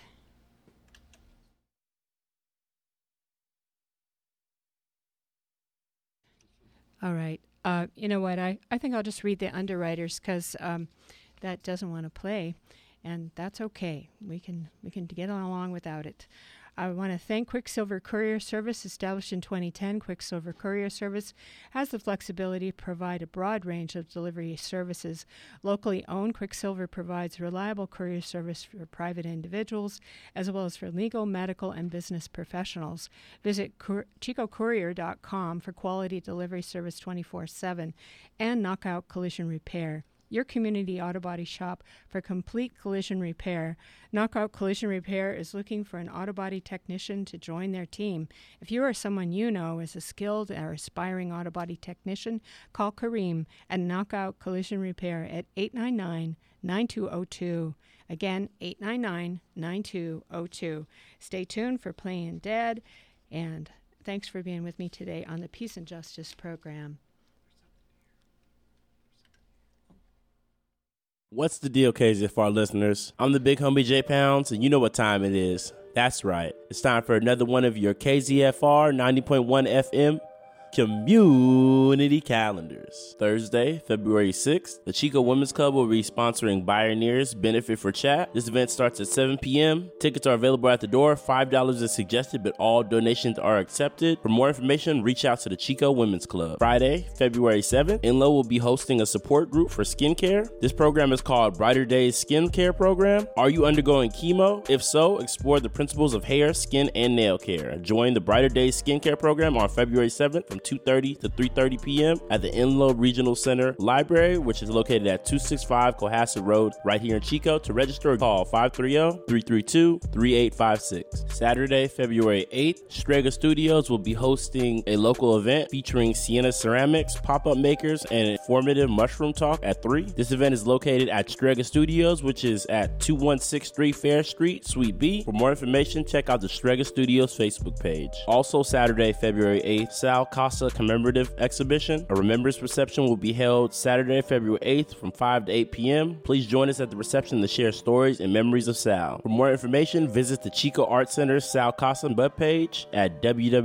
All right. Uh, you know what? I, I think I'll just read the underwriters because um, that doesn't want to play, and that's okay. We can we can get along without it. I want to thank Quicksilver Courier Service, established in twenty ten. Quicksilver Courier Service has the flexibility to provide a broad range of delivery services. Locally owned, Quicksilver provides reliable courier service for private individuals, as well as for legal, medical, and business professionals. Visit cur- chico courier dot com for quality delivery service twenty-four seven, and Knockout Collision Repair, your community auto body shop for complete collision repair. Knockout Collision Repair is looking for an auto body technician to join their team. If you or someone you know is a skilled or aspiring auto body technician, call Kareem at Knockout Collision Repair at eight nine nine, nine two zero two. Again, eight nine nine, nine two zero two. Stay tuned for Playing Dead, and thanks for being with me today on the Peace and Justice program. What's the deal, K Z F R listeners? I'm the big homie J Pounds, and you know what time it is. That's right. It's time for another one of your K Z F R ninety point one F M community calendars. Thursday, February sixth, the Chico Women's Club will be sponsoring Bioneers Benefit for Chat. This event starts at seven p.m. Tickets are available at the door. five dollars is suggested, but all donations are accepted. For more information, reach out to the Chico Women's Club. Friday, February seventh, Enlo will be hosting a support group for skincare. This program is called Brighter Days Skincare Program. Are you undergoing chemo? If so, explore the principles of hair, skin, and nail care. Join the Brighter Days Skincare Program on February seventh from two thirty to three thirty p.m. at the Enlo Regional Center Library, which is located at two sixty-five Cohasset Road, right here in Chico. To register, call five three zero, three three two, three eight five six. Saturday, February eighth, Strega Studios will be hosting a local event featuring Sienna Ceramics, pop-up makers, and informative mushroom talk at three. This event is located at Strega Studios, which is at two one six three Fair Street, Suite B. For more information, check out the Strega Studios Facebook page. Also, Saturday, February eighth, Sal Casa Commemorative Exhibition. A remembrance reception will be held Saturday, February eighth from five to eight p.m. Please join us at the reception to share stories and memories of Sal. For more information, visit the Chico Art Center's Sal Casa webpage at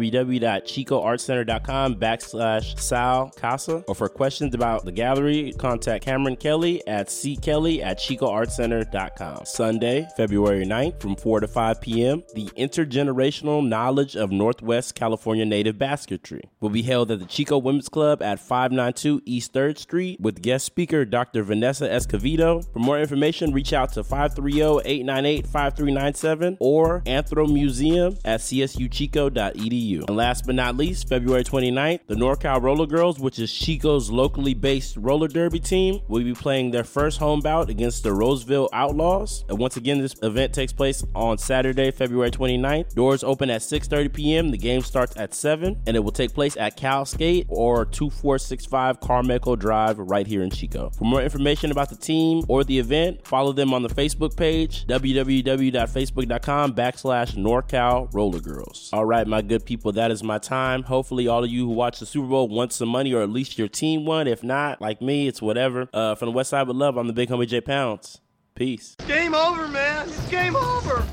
www.chicoartcenter.com backslash Sal Casa. Or for questions about the gallery, contact Cameron Kelly at ckelly at chicoartcenter.com. Sunday, February ninth from four to five p.m. The Intergenerational Knowledge of Northwest California Native Basketry will be held at the Chico Women's Club at five ninety-two East third Street with guest speaker Doctor Vanessa Escovedo. For more information, reach out to five three zero, eight nine eight, five three nine seven or anthromuseum at c s u chico dot e d u. And last but not least, February twenty-ninth, the NorCal Roller Girls, which is Chico's locally based roller derby team, will be playing their first home bout against the Roseville Outlaws. And once again, this event takes place on Saturday, February twenty-ninth. Doors open at six thirty p.m. The game starts at seven, and it will take place at Cal Skate or two four six five Carmichael Drive right here in Chico. For more information about the team or the event, follow them on the Facebook page, www.facebook.com backslash NorCal Roller Girls. All right, my good people, that is my time. Hopefully all of you who watch the Super Bowl want some money, or at least your team won. If not, like me, it's whatever. Uh, from the West Side with Love, I'm the big homie J Pounds. Peace. Game over, man. It's game over.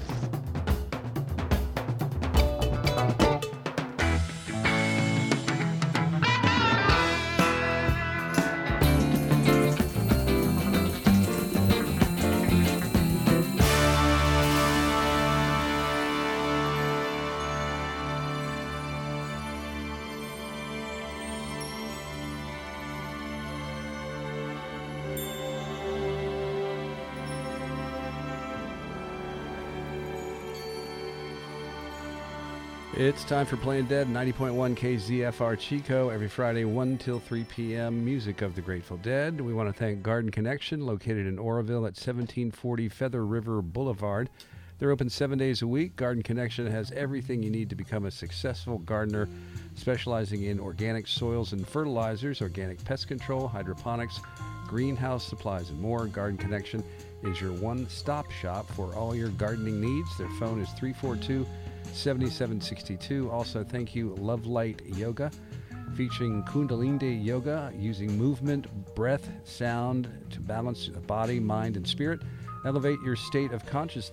It's time for Playing Dead, ninety point one K Z F R Chico, every Friday, one till three p.m., music of the Grateful Dead. We want to thank Garden Connection, located in Oroville at seventeen forty Feather River Boulevard. They're open seven days a week. Garden Connection has everything you need to become a successful gardener, specializing in organic soils and fertilizers, organic pest control, hydroponics, greenhouse supplies, and more. Garden Connection is your one-stop shop for all your gardening needs. Their phone is three four two, seven seven six two. Also, thank you, Love Light Yoga, featuring Kundalini Yoga, using movement, breath, sound to balance the body, mind, and spirit. Elevate your state of consciousness